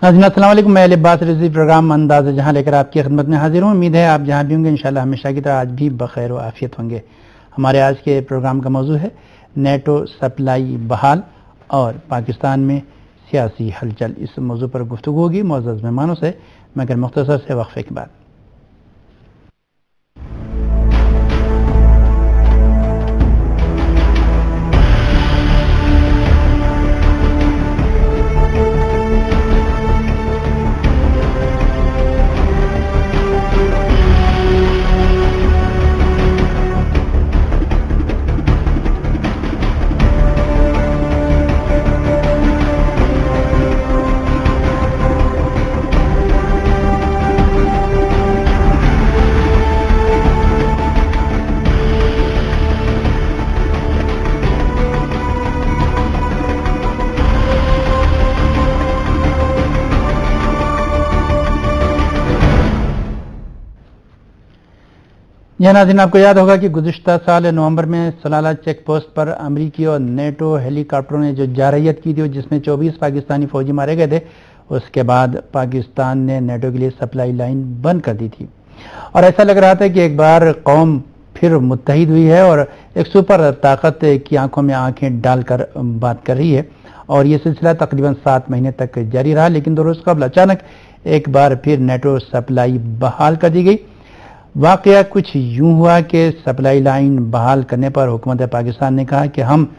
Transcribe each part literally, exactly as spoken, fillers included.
ناظرین السلام علیکم، میں عباس رضوی پروگرام انداز جہاں لے کر آپ کی خدمت میں حاضر ہوں۔ امید ہے آپ جہاں بھی ہوں گے انشاءاللہ ہمیشہ کی طرح آج بھی بخیر و عافیت ہوں گے۔ ہمارے آج کے پروگرام کا موضوع ہے نیٹو سپلائی بحال اور پاکستان میں سیاسی ہلچل۔ اس موضوع پر گفتگو ہوگی معزز مہمانوں سے، مگر مختصر سے وقفے کے بعد۔ یہ ناظرین آپ کو یاد ہوگا کہ گزشتہ سال نومبر میں سلالہ چیک پوسٹ پر امریکی اور نیٹو ہیلی کاپٹروں نے جو جارحیت کی تھی جس میں چوبیس پاکستانی فوجی مارے گئے تھے، اس کے بعد پاکستان نے نیٹو کے لیے سپلائی لائن بند کر دی تھی، اور ایسا لگ رہا تھا کہ ایک بار قوم پھر متحد ہوئی ہے اور ایک سپر طاقت کی آنکھوں میں آنکھیں ڈال کر بات کر رہی ہے، اور یہ سلسلہ تقریباً سات مہینے تک جاری رہا، لیکن دو روز قبل اچانک ایک بار پھر نیٹو سپلائی بحال کر دی گئی۔ واقعہ کچھ یوں ہوا کہ سپلائی لائن بحال کرنے پر حکومت پاکستان نے کہا کہ ہم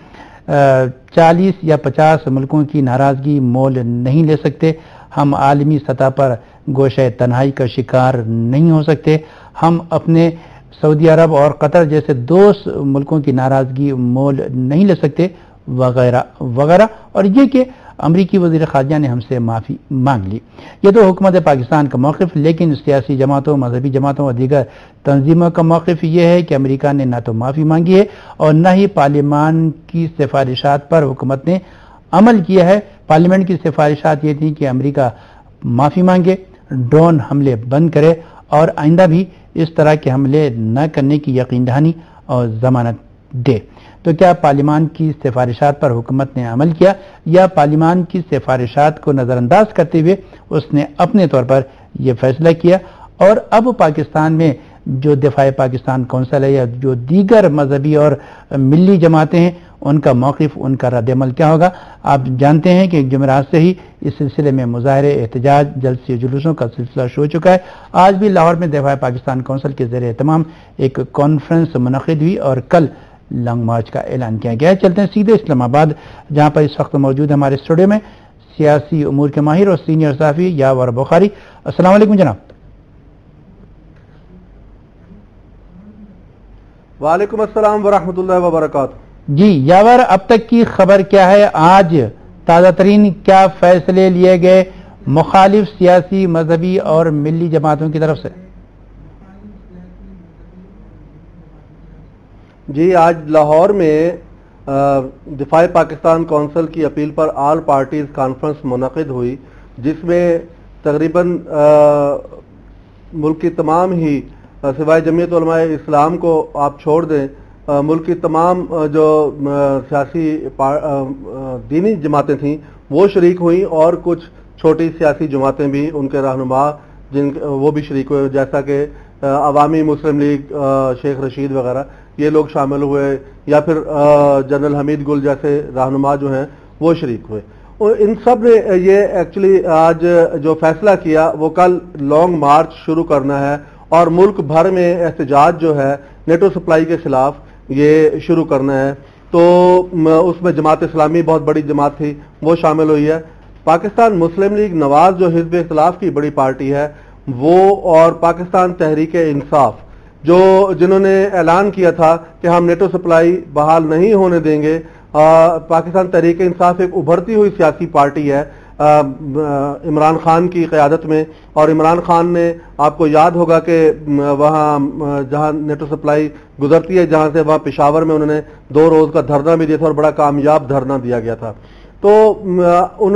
چالیس یا پچاس ملکوں کی ناراضگی مول نہیں لے سکتے، ہم عالمی سطح پر گوشہ تنہائی کا شکار نہیں ہو سکتے، ہم اپنے سعودی عرب اور قطر جیسے دوست ملکوں کی ناراضگی مول نہیں لے سکتے، وغیرہ وغیرہ، اور یہ کہ امریکی وزیر خارجہ نے ہم سے معافی مانگ لی۔ یہ تو حکومت پاکستان کا موقف، لیکن سیاسی جماعتوں، مذہبی جماعتوں اور دیگر تنظیموں کا موقف یہ ہے کہ امریکہ نے نہ تو معافی مانگی ہے اور نہ ہی پارلیمان کی سفارشات پر حکومت نے عمل کیا ہے۔ پارلیمنٹ کی سفارشات یہ تھی کہ امریکہ معافی مانگے، ڈرون حملے بند کرے اور آئندہ بھی اس طرح کے حملے نہ کرنے کی یقین دہانی اور ضمانت دے۔ تو کیا پارلیمان کی سفارشات پر حکومت نے عمل کیا، یا پارلیمان کی سفارشات کو نظر انداز کرتے ہوئے اس نے اپنے طور پر یہ فیصلہ کیا؟ اور اب پاکستان میں جو دفاع پاکستان کونسل ہے یا جو دیگر مذہبی اور ملی جماعتیں ہیں، ان کا موقف، ان کا رد عمل کیا ہوگا؟ آپ جانتے ہیں کہ جمعرات سے ہی اس سلسلے میں مظاہرے، احتجاج، جلسے جلوسوں کا سلسلہ شروع ہو چکا ہے۔ آج بھی لاہور میں دفاع پاکستان کونسل کے زیر اہتمام ایک کانفرنس منعقد ہوئی اور کل لانگ مارچ کا اعلان کیا گیا ہے۔ چلتے ہیں سیدھے اسلام آباد، جہاں پر اس وقت موجود ہمارے اسٹوڈیو میں سیاسی امور کے ماہر اور سینئر صحافی یاور بخاری۔ السلام علیکم جناب۔ وعلیکم السلام ورحمۃ اللہ وبرکاتہ۔ جی یاور، اب تک کی خبر کیا ہے؟ آج تازہ ترین کیا فیصلے لیے گئے مخالف سیاسی، مذہبی اور ملی جماعتوں کی طرف سے؟ جی، آج لاہور میں دفاع پاکستان کونسل کی اپیل پر آل پارٹیز کانفرنس منعقد ہوئی، جس میں تقریباً ملک کی تمام ہی سوائے جمعیت علماء اسلام کو آپ چھوڑ دیں، ملک کی تمام جو سیاسی دینی جماعتیں تھیں وہ شریک ہوئیں، اور کچھ چھوٹی سیاسی جماعتیں بھی، ان کے رہنما جن وہ بھی شریک ہوئے، جیسا کہ عوامی مسلم لیگ، شیخ رشید وغیرہ، یہ لوگ شامل ہوئے، یا پھر جنرل حمید گل جیسے رہنما جو ہیں وہ شریک ہوئے۔ اور ان سب نے یہ ایکچولی آج جو فیصلہ کیا وہ کل لانگ مارچ شروع کرنا ہے، اور ملک بھر میں احتجاج جو ہے نیٹو سپلائی کے خلاف یہ شروع کرنا ہے۔ تو اس میں جماعت اسلامی بہت بڑی جماعت تھی، وہ شامل ہوئی ہے۔ پاکستان مسلم لیگ نواز جو حزب اختلاف کی بڑی پارٹی ہے وہ، اور پاکستان تحریک انصاف جو جنہوں نے اعلان کیا تھا کہ ہم نیٹو سپلائی بحال نہیں ہونے دیں گے۔ پاکستان تحریک انصاف ایک ابھرتی ہوئی سیاسی پارٹی ہے عمران خان کی قیادت میں، اور عمران خان نے، آپ کو یاد ہوگا کہ وہاں جہاں نیٹو سپلائی گزرتی ہے جہاں سے، وہاں پشاور میں انہوں نے دو روز کا دھرنا بھی دیا تھا، اور بڑا کامیاب دھرنا دیا گیا تھا۔ تو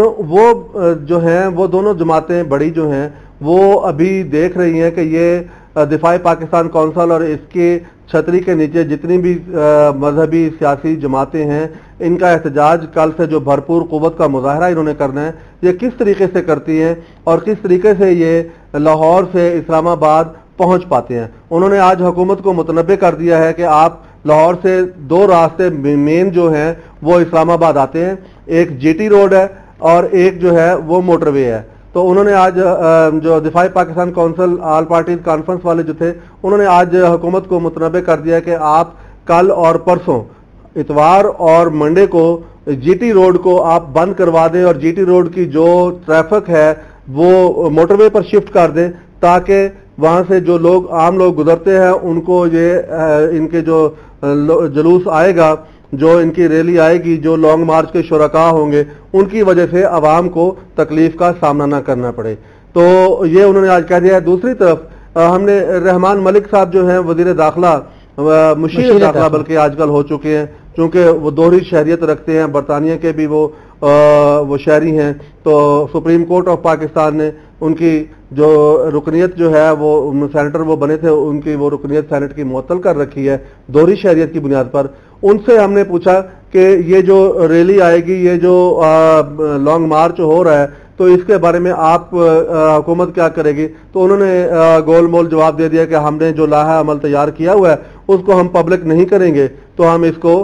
وہ جو ہیں وہ دونوں جماعتیں بڑی جو ہیں وہ ابھی دیکھ رہی ہیں کہ یہ دفاع پاکستان کونسل اور اس کے چھتری کے نیچے جتنی بھی مذہبی سیاسی جماعتیں ہیں ان کا احتجاج کل سے جو بھرپور قوت کا مظاہرہ انہوں نے کرنا ہے یہ کس طریقے سے کرتی ہیں اور کس طریقے سے یہ لاہور سے اسلام آباد پہنچ پاتے ہیں. انہوں نے آج حکومت کو متنبع کر دیا ہے کہ آپ لاہور سے دو راستے مین جو ہیں وہ اسلام آباد آتے ہیں, ایک جی ٹی روڈ ہے اور ایک جو ہے وہ موٹر وے ہے. تو انہوں نے آج جو دفاع Pakistan council all parties conference والے جو تھے انہوں نے آج حکومت کو متنبع کر دیا کہ آپ کل اور پرسوں اتوار اور منڈے کو جی ٹی روڈ کو آپ بند کروا دیں اور جی ٹی روڈ کی جو ٹریفک ہے وہ موٹر وے پر شفٹ کر دیں تاکہ وہاں سے جو لوگ عام لوگ گزرتے ہیں ان کو یہ ان کے جو جلوس آئے گا, جو ان کی ریلی آئے گی, جو لانگ مارچ کے شرکاء ہوں گے ان کی وجہ سے عوام کو تکلیف کا سامنا نہ کرنا پڑے. تو یہ انہوں نے آج کہہ دیا ہے. دوسری طرف ہم نے رحمان ملک صاحب جو ہیں وزیر داخلہ, مشیر داخلہ بلکہ آج کل ہو چکے ہیں چونکہ وہ دوہری شہریت رکھتے ہیں, برطانیہ کے بھی وہ وہ شہری ہیں, تو سپریم کورٹ آف پاکستان نے ان کی جو رکنیت جو ہے وہ سینیٹر وہ بنے تھے ان کی وہ رکنیت سینٹ کی معطل کر رکھی ہے دوہری شہریت کی بنیاد پر. ان سے ہم نے پوچھا کہ یہ جو ریلی آئے گی, یہ جو لانگ مارچ ہو رہا ہے, تو اس کے بارے میں آپ حکومت کیا کرے گی؟ تو انہوں نے گول مول جواب دے دیا کہ ہم نے جو لائحہ عمل تیار کیا ہوا ہے اس کو ہم پبلک نہیں کریں گے, تو ہم اس کو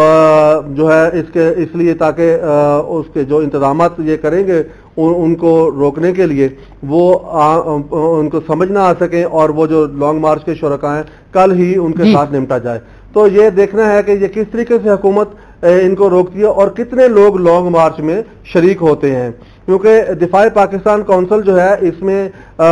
جو ہے اس کے اس لیے تاکہ اس کے جو انتظامات یہ کریں گے ان کو روکنے کے لیے وہ ان کو سمجھ نہ آ سکیں اور وہ جو لانگ مارچ کے شرکاء ہیں کل ہی ان کے ساتھ نمٹا جائے. تو یہ دیکھنا ہے کہ یہ کس طریقے سے حکومت ان کو روکتی ہے اور کتنے لوگ لانگ مارچ میں شریک ہوتے ہیں, کیونکہ دفاع پاکستان کونسل جو ہے اس میں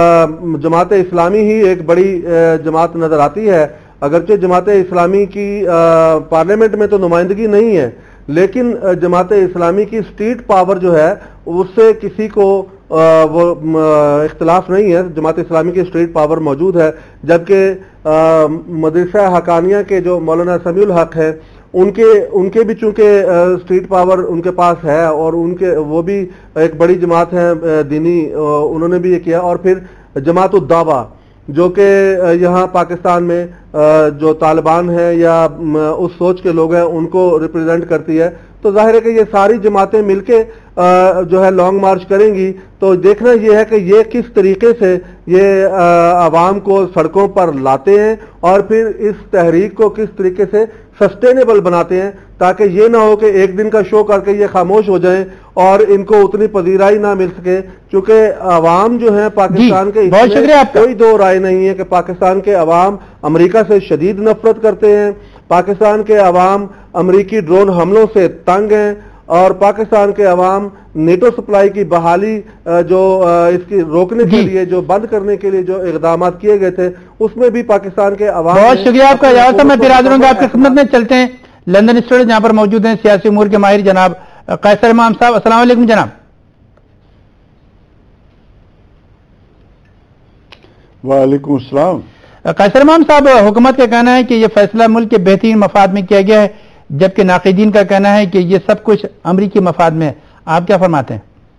جماعت اسلامی ہی ایک بڑی جماعت نظر آتی ہے. اگرچہ جماعت اسلامی کی پارلیمنٹ میں تو نمائندگی نہیں ہے, لیکن جماعت اسلامی کی اسٹیٹ پاور جو ہے اس سے کسی کو وہ اختلاف نہیں ہے. جماعت اسلامی کی اسٹیٹ پاور موجود ہے, جبکہ مدرسہ حقانیہ کے جو مولانا سمیع الحق ہے ان کے ان کے بھی چونکہ اسٹیٹ پاور ان کے پاس ہے اور ان کے وہ بھی ایک بڑی جماعت ہے دینی, انہوں نے بھی یہ کیا. اور پھر جماعت الدعوہ جو کہ یہاں پاکستان میں جو طالبان ہیں یا اس سوچ کے لوگ ہیں ان کو ریپرزینٹ کرتی ہے. تو ظاہر ہے کہ یہ ساری جماعتیں مل کے جو ہے لانگ مارچ کریں گی. تو دیکھنا یہ ہے کہ یہ کس طریقے سے یہ عوام کو سڑکوں پر لاتے ہیں اور پھر اس تحریک کو کس طریقے سے سسٹینیبل بناتے ہیں تاکہ یہ نہ ہو کہ ایک دن کا شو کر کے یہ خاموش ہو جائیں اور ان کو اتنی پذیرائی نہ مل سکے. چونکہ عوام جو ہیں پاکستان کے, بہت شکریہ آپ کا. کوئی دو رائے نہیں ہے کہ پاکستان کے عوام امریکہ سے شدید نفرت کرتے ہیں, پاکستان کے عوام امریکی ڈرون حملوں سے تنگ ہیں اور پاکستان کے عوام نیٹو سپلائی کی بحالی جو اس کی روکنے کے لیے جو بند کرنے کے لیے جو اقدامات کیے گئے تھے اس میں بھی پاکستان کے عوام. بہت شکریہ آپ کا. اجازت ہے میں پھر حاضر ہوں گا آپ کی خدمت میں. چلتے ہیں لندن اسٹوڈیو جہاں پر موجود ہیں سیاسی امور کے ماہر جناب قیصر امام صاحب. السلام علیکم جناب. وعلیکم السلام. قیصر امام صاحب, حکومت کا کہنا ہے کہ یہ فیصلہ ملک کے بہترین مفاد میں کیا گیا ہے, جبکہ ناقدین کا کہنا ہے کہ یہ سب کچھ امریکی مفاد میں ہے. آپ کیا فرماتے ہیں؟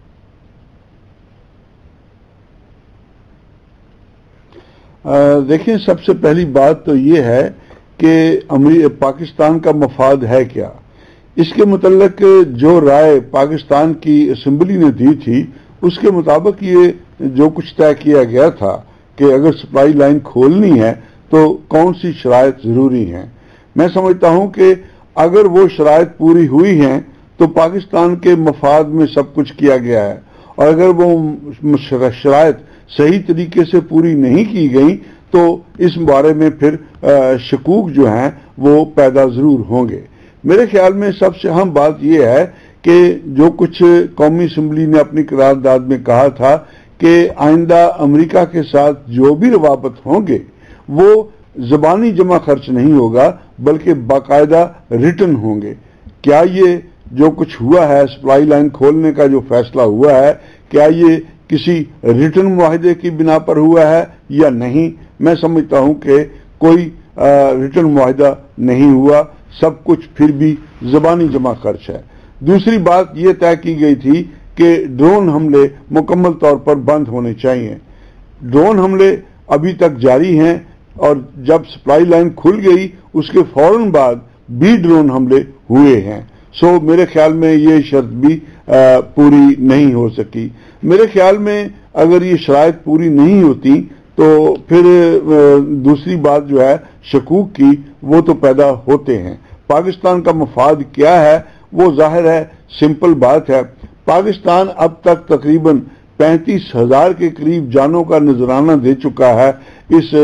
دیکھیں, سب سے پہلی بات تو یہ ہے کہ پاکستان کا مفاد ہے کیا. اس کے متعلق جو رائے پاکستان کی اسمبلی نے دی تھی اس کے مطابق یہ جو کچھ طے کیا گیا تھا کہ اگر سپلائی لائن کھولنی ہے تو کون سی شرائط ضروری ہیں. میں سمجھتا ہوں کہ اگر وہ شرائط پوری ہوئی ہیں تو پاکستان کے مفاد میں سب کچھ کیا گیا ہے, اور اگر وہ شرائط صحیح طریقے سے پوری نہیں کی گئی تو اس بارے میں پھر شکوک جو ہیں وہ پیدا ضرور ہوں گے. میرے خیال میں سب سے اہم بات یہ ہے کہ جو کچھ قومی اسمبلی نے اپنی قرارداد میں کہا تھا کہ آئندہ امریکہ کے ساتھ جو بھی روابط ہوں گے وہ زبانی جمع خرچ نہیں ہوگا بلکہ باقاعدہ ریٹن ہوں گے. کیا یہ جو کچھ ہوا ہے, سپلائی لائن کھولنے کا جو فیصلہ ہوا ہے, کیا یہ کسی ریٹن معاہدے کی بنا پر ہوا ہے یا نہیں؟ میں سمجھتا ہوں کہ کوئی ریٹن معاہدہ نہیں ہوا, سب کچھ پھر بھی زبانی جمع خرچ ہے. دوسری بات یہ طے کی گئی تھی کہ ڈرون حملے مکمل طور پر بند ہونے چاہیے. ڈرون حملے ابھی تک جاری ہیں، اور جب سپلائی لائن کھل گئی اس کے فوراً بعد بھی ڈرون حملے ہوئے ہیں. سو میرے خیال میں یہ شرط بھی پوری نہیں ہو سکی. میرے خیال میں اگر یہ شرائط پوری نہیں ہوتی تو پھر دوسری بات جو ہے شکوک کی، وہ تو پیدا ہوتے ہیں. پاکستان کا مفاد کیا ہے وہ ظاہر ہے، سمپل بات ہے. پاکستان اب تک تقریباً پینتیس ہزار کے قریب جانوں کا نذرانہ دے چکا ہے اس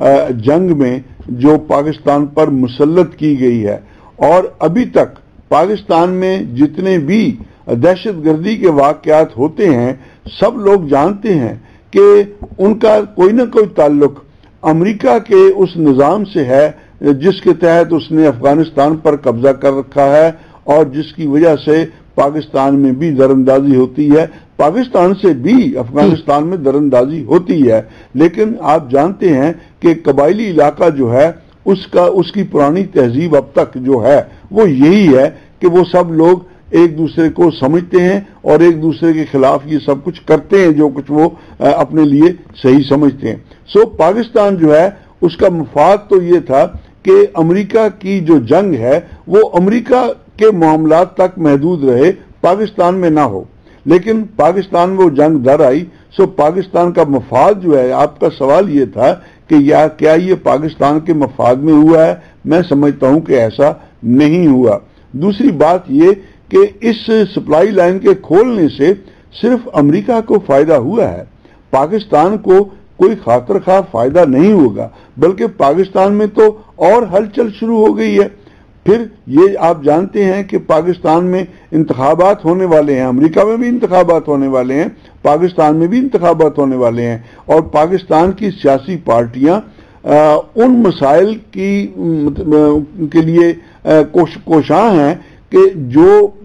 جنگ میں جو پاکستان پر مسلط کی گئی ہے، اور ابھی تک پاکستان میں جتنے بھی دہشت گردی کے واقعات ہوتے ہیں سب لوگ جانتے ہیں کہ ان کا کوئی نہ کوئی تعلق امریکہ کے اس نظام سے ہے جس کے تحت اس نے افغانستان پر قبضہ کر رکھا ہے، اور جس کی وجہ سے پاکستان میں بھی دراندازی ہوتی ہے، پاکستان سے بھی افغانستان میں دراندازی ہوتی ہے. لیکن آپ جانتے ہیں کہ قبائلی علاقہ جو ہے اس کا اس کی پرانی تہذیب اب تک جو ہے وہ یہی ہے کہ وہ سب لوگ ایک دوسرے کو سمجھتے ہیں اور ایک دوسرے کے خلاف یہ سب کچھ کرتے ہیں جو کچھ وہ اپنے لیے صحیح سمجھتے ہیں. سو پاکستان جو ہے اس کا مفاد تو یہ تھا کہ امریکہ کی جو جنگ ہے وہ امریکہ کے معاملات تک محدود رہے، پاکستان میں نہ ہو. لیکن پاکستان میں وہ جنگ در آئی. سو پاکستان کا مفاد جو ہے، آپ کا سوال یہ تھا کہ یا کیا یہ پاکستان کے مفاد میں ہوا ہے؟ میں سمجھتا ہوں کہ ایسا نہیں ہوا. دوسری بات یہ کہ اس سپلائی لائن کے کھولنے سے صرف امریکہ کو فائدہ ہوا ہے، پاکستان کو کوئی خاطر خواہ فائدہ نہیں ہوگا، بلکہ پاکستان میں تو اور ہلچل شروع ہو گئی ہے. پھر یہ آپ جانتے ہیں کہ پاکستان میں انتخابات ہونے والے ہیں، امریکہ میں بھی انتخابات ہونے والے ہیں، پاکستان میں بھی انتخابات ہونے والے ہیں، اور پاکستان کی سیاسی پارٹیاں ان مسائل کی کے لیے کوشاں ہیں کہ جو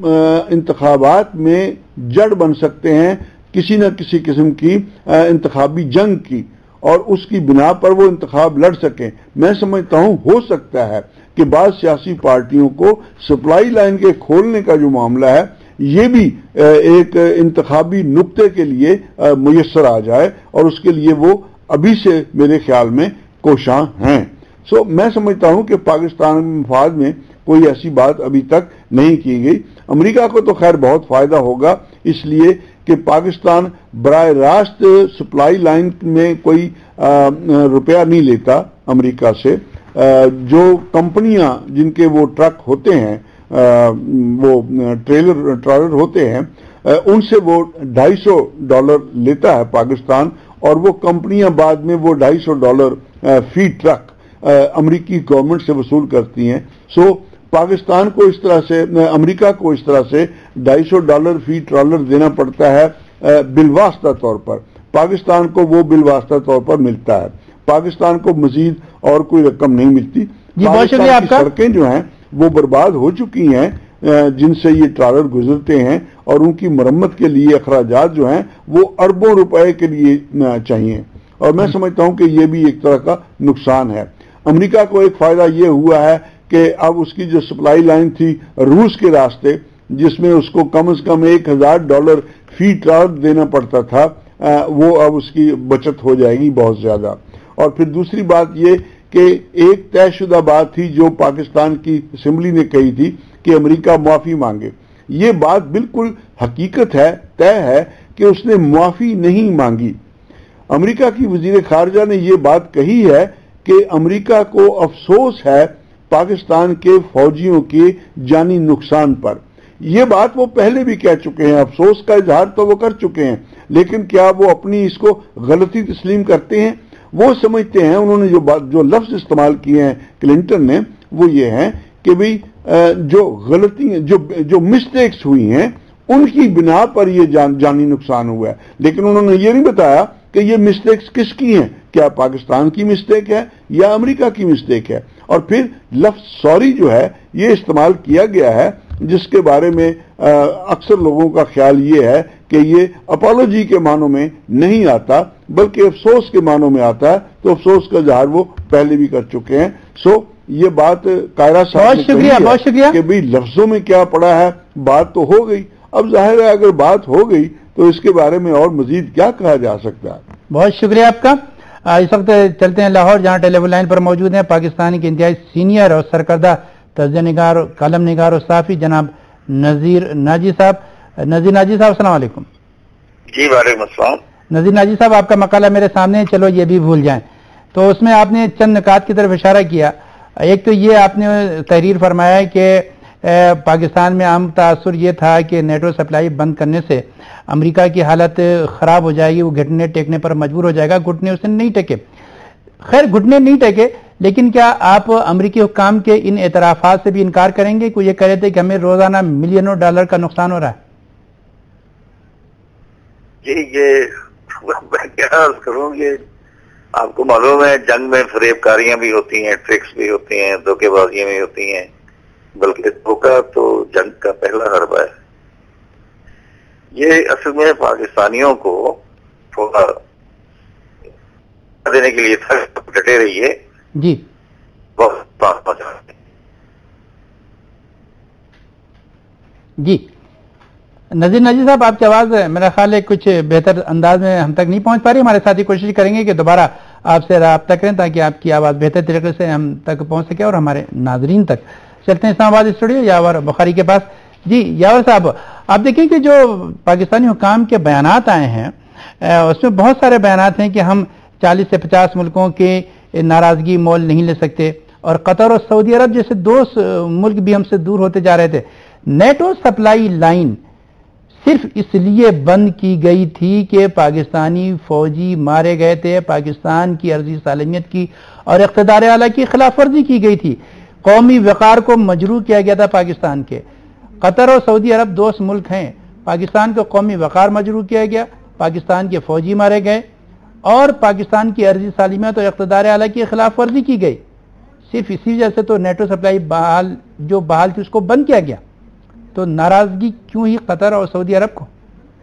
انتخابات میں جڑ بن سکتے ہیں کسی نہ کسی قسم کی انتخابی جنگ کی، اور اس کی بنا پر وہ انتخاب لڑ سکیں. میں سمجھتا ہوں ہو سکتا ہے کہ بعض سیاسی پارٹیوں کو سپلائی لائن کے کھولنے کا جو معاملہ ہے یہ بھی ایک انتخابی نقطے کے لیے میسر آ جائے، اور اس کے لیے وہ ابھی سے میرے خیال میں کوشاں ہیں. سو میں سمجھتا ہوں کہ پاکستان مفاد میں کوئی ایسی بات ابھی تک نہیں کی گئی. امریکہ کو تو خیر بہت فائدہ ہوگا، اس لیے کہ پاکستان براہ راست سپلائی لائن میں کوئی روپیہ نہیں لیتا امریکہ سے. جو کمپنیاں جن کے وہ ٹرک ہوتے ہیں، وہ ٹریلر ٹرالر ہوتے ہیں، ان سے وہ ڈھائی سو ڈالر لیتا ہے پاکستان، اور وہ کمپنیاں بعد میں وہ ڈھائی سو ڈالر فی ٹرک امریکی گورنمنٹ سے وصول کرتی ہیں. سو پاکستان کو اس طرح سے، امریکہ کو اس طرح سے ڈھائی سو ڈالر فی ٹرالر دینا پڑتا ہے بالواسطہ طور پر، پاکستان کو وہ بالواسطہ طور پر ملتا ہے، پاکستان کو مزید اور کوئی رقم نہیں ملتی. پاکستان کی سڑکیں جو ہیں وہ برباد ہو چکی ہیں جن سے یہ ٹرالر گزرتے ہیں، اور ان کی مرمت کے لیے اخراجات جو ہیں وہ اربوں روپے کے لیے چاہیے، اور میں سمجھتا ہوں کہ یہ بھی ایک طرح کا نقصان ہے. امریکہ کو ایک فائدہ یہ ہوا ہے کہ اب اس کی جو سپلائی لائن تھی روس کے راستے، جس میں اس کو کم از کم ایک ہزار ڈالر فی ٹرالر دینا پڑتا تھا، وہ اب اس کی بچت ہو جائے گی بہت زیادہ. اور پھر دوسری بات یہ کہ ایک طے شدہ بات تھی جو پاکستان کی اسمبلی نے کہی تھی کہ امریکہ معافی مانگے. یہ بات بالکل حقیقت ہے، طے ہے کہ اس نے معافی نہیں مانگی. امریکہ کی وزیر خارجہ نے یہ بات کہی ہے کہ امریکہ کو افسوس ہے پاکستان کے فوجیوں کے جانی نقصان پر. یہ بات وہ پہلے بھی کہہ چکے ہیں، افسوس کا اظہار تو وہ کر چکے ہیں، لیکن کیا وہ اپنی اس کو غلطی تسلیم کرتے ہیں؟ وہ سمجھتے ہیں، انہوں نے جو بات جو لفظ استعمال کیے ہیں کلنٹن نے، وہ یہ ہیں کہ بھئی جو غلطی جو جو مسٹیکس ہوئی ہیں ان کی بنا پر یہ جان جانی نقصان ہوا ہے. لیکن انہوں نے یہ نہیں بتایا کہ یہ مسٹیکس کس کی ہیں، کیا پاکستان کی مسٹیک ہے یا امریکہ کی مسٹیک ہے. اور پھر لفظ سوری جو ہے یہ استعمال کیا گیا ہے، جس کے بارے میں اکثر لوگوں کا خیال یہ ہے کہ یہ اپالوجی کے معنوں میں نہیں آتا بلکہ افسوس کے معنوں میں آتا ہے. تو افسوس کا اظہار وہ پہلے بھی کر چکے ہیں. سو یہ بات قائرہ صاحب نے کہی ہے کہ بھئی لفظوں میں کیا پڑا ہے، بات تو ہو گئی. اب ظاہر ہے اگر بات ہو گئی تو اس کے بارے میں اور مزید کیا کہا جا سکتا ہے. بہت شکریہ آپ کا. اس وقت چلتے ہیں لاہور، جہاں ٹیلی فون لائن پر موجود ہیں پاکستانی کے انتہائی سینئر اور سرکردہ تجزیہ نگار، کالم نگار اور صحافی جناب نذیر ناجی صاحب۔ نذیر ناجی صاحب السلام علیکم۔ جی وعلیکم السلام۔ نذیر ناجی صاحب، آپ کا مقالہ میرے سامنے ہے، چلو یہ بھی بھول جائیں، تو اس میں آپ نے چند نکات کی طرف اشارہ کیا۔ ایک تو یہ آپ نے تحریر فرمایا کہ پاکستان میں عام تاثر یہ تھا کہ نیٹو سپلائی بند کرنے سے امریکہ کی حالت خراب ہو جائے گی، وہ گھٹنے ٹیکنے پر مجبور ہو جائے گا۔ گھٹنے اسے نہیں ٹکے، خیر گھٹنے نہیں ٹکے، لیکن کیا آپ امریکی حکام کے ان اعترافات سے بھی انکار کریں گے کہ یہ کہہ رہے تھے کہ ہمیں روزانہ ملینوں ڈالر کا نقصان ہو رہا ہے؟ جی یہ میں کیا عرض کروں گی، آپ کو معلوم ہے جنگ میں فریب کاریاں بھی ہوتی ہیں، ٹرکس بھی ہوتی ہیں، دھوکے بازیاں بھی ہوتی ہیں، بلکہ دھوکہ تو جنگ کا پہلا حربہ ہے۔ یہ اصل میں پاکستانیوں کو تھوڑا دینے کے لیے تھا، ڈٹے رہیے جی بہت بات پہنچا۔ جی نذیر ناجی صاحب، آپ کی آواز میرا خیال ہے کچھ بہتر انداز میں ہم تک نہیں پہنچ پا رہی، ہمارے ساتھی کوشش کریں گے کہ دوبارہ آپ سے رابطہ کریں تاکہ آپ کی آواز بہتر طریقے سے ہم تک پہنچ سکے اور ہمارے ناظرین تک۔ چلتے ہیں اسلام آباد اسٹوڈیو یاور بخاری کے پاس۔ جی یاور صاحب، آپ دیکھیں کہ جو پاکستانی حکام کے بیانات آئے ہیں اس میں بہت سارے بیانات ہیں کہ ہم چالیس سے پچاس ملکوں کے ناراضگی مول نہیں لے سکتے، اور قطر اور سعودی عرب جیسے دوست ملک بھی ہم سے دور ہوتے جا رہے تھے۔ نیٹو سپلائی لائن صرف اس لیے بند کی گئی تھی کہ پاکستانی فوجی مارے گئے تھے، پاکستان کی عرضی سالمیت کی اور اقتدار اعلیٰ کی خلاف ورزی کی گئی تھی، قومی وقار کو مجروح کیا گیا تھا پاکستان کے۔ قطر اور سعودی عرب دوست ملک ہیں، پاکستان کو قومی وقار مجروح کیا گیا، پاکستان کے فوجی مارے گئے اور پاکستان کی عرضی سالمیت اور اقتدار اعلیٰ کی خلاف ورزی کی گئی۔ صرف اسی وجہ سے تو نیٹو سپلائی بحال جو بحال تھی اس کو بند کیا گیا، تو ناراضگی کیوں ہی قطر اور سعودی عرب کو؟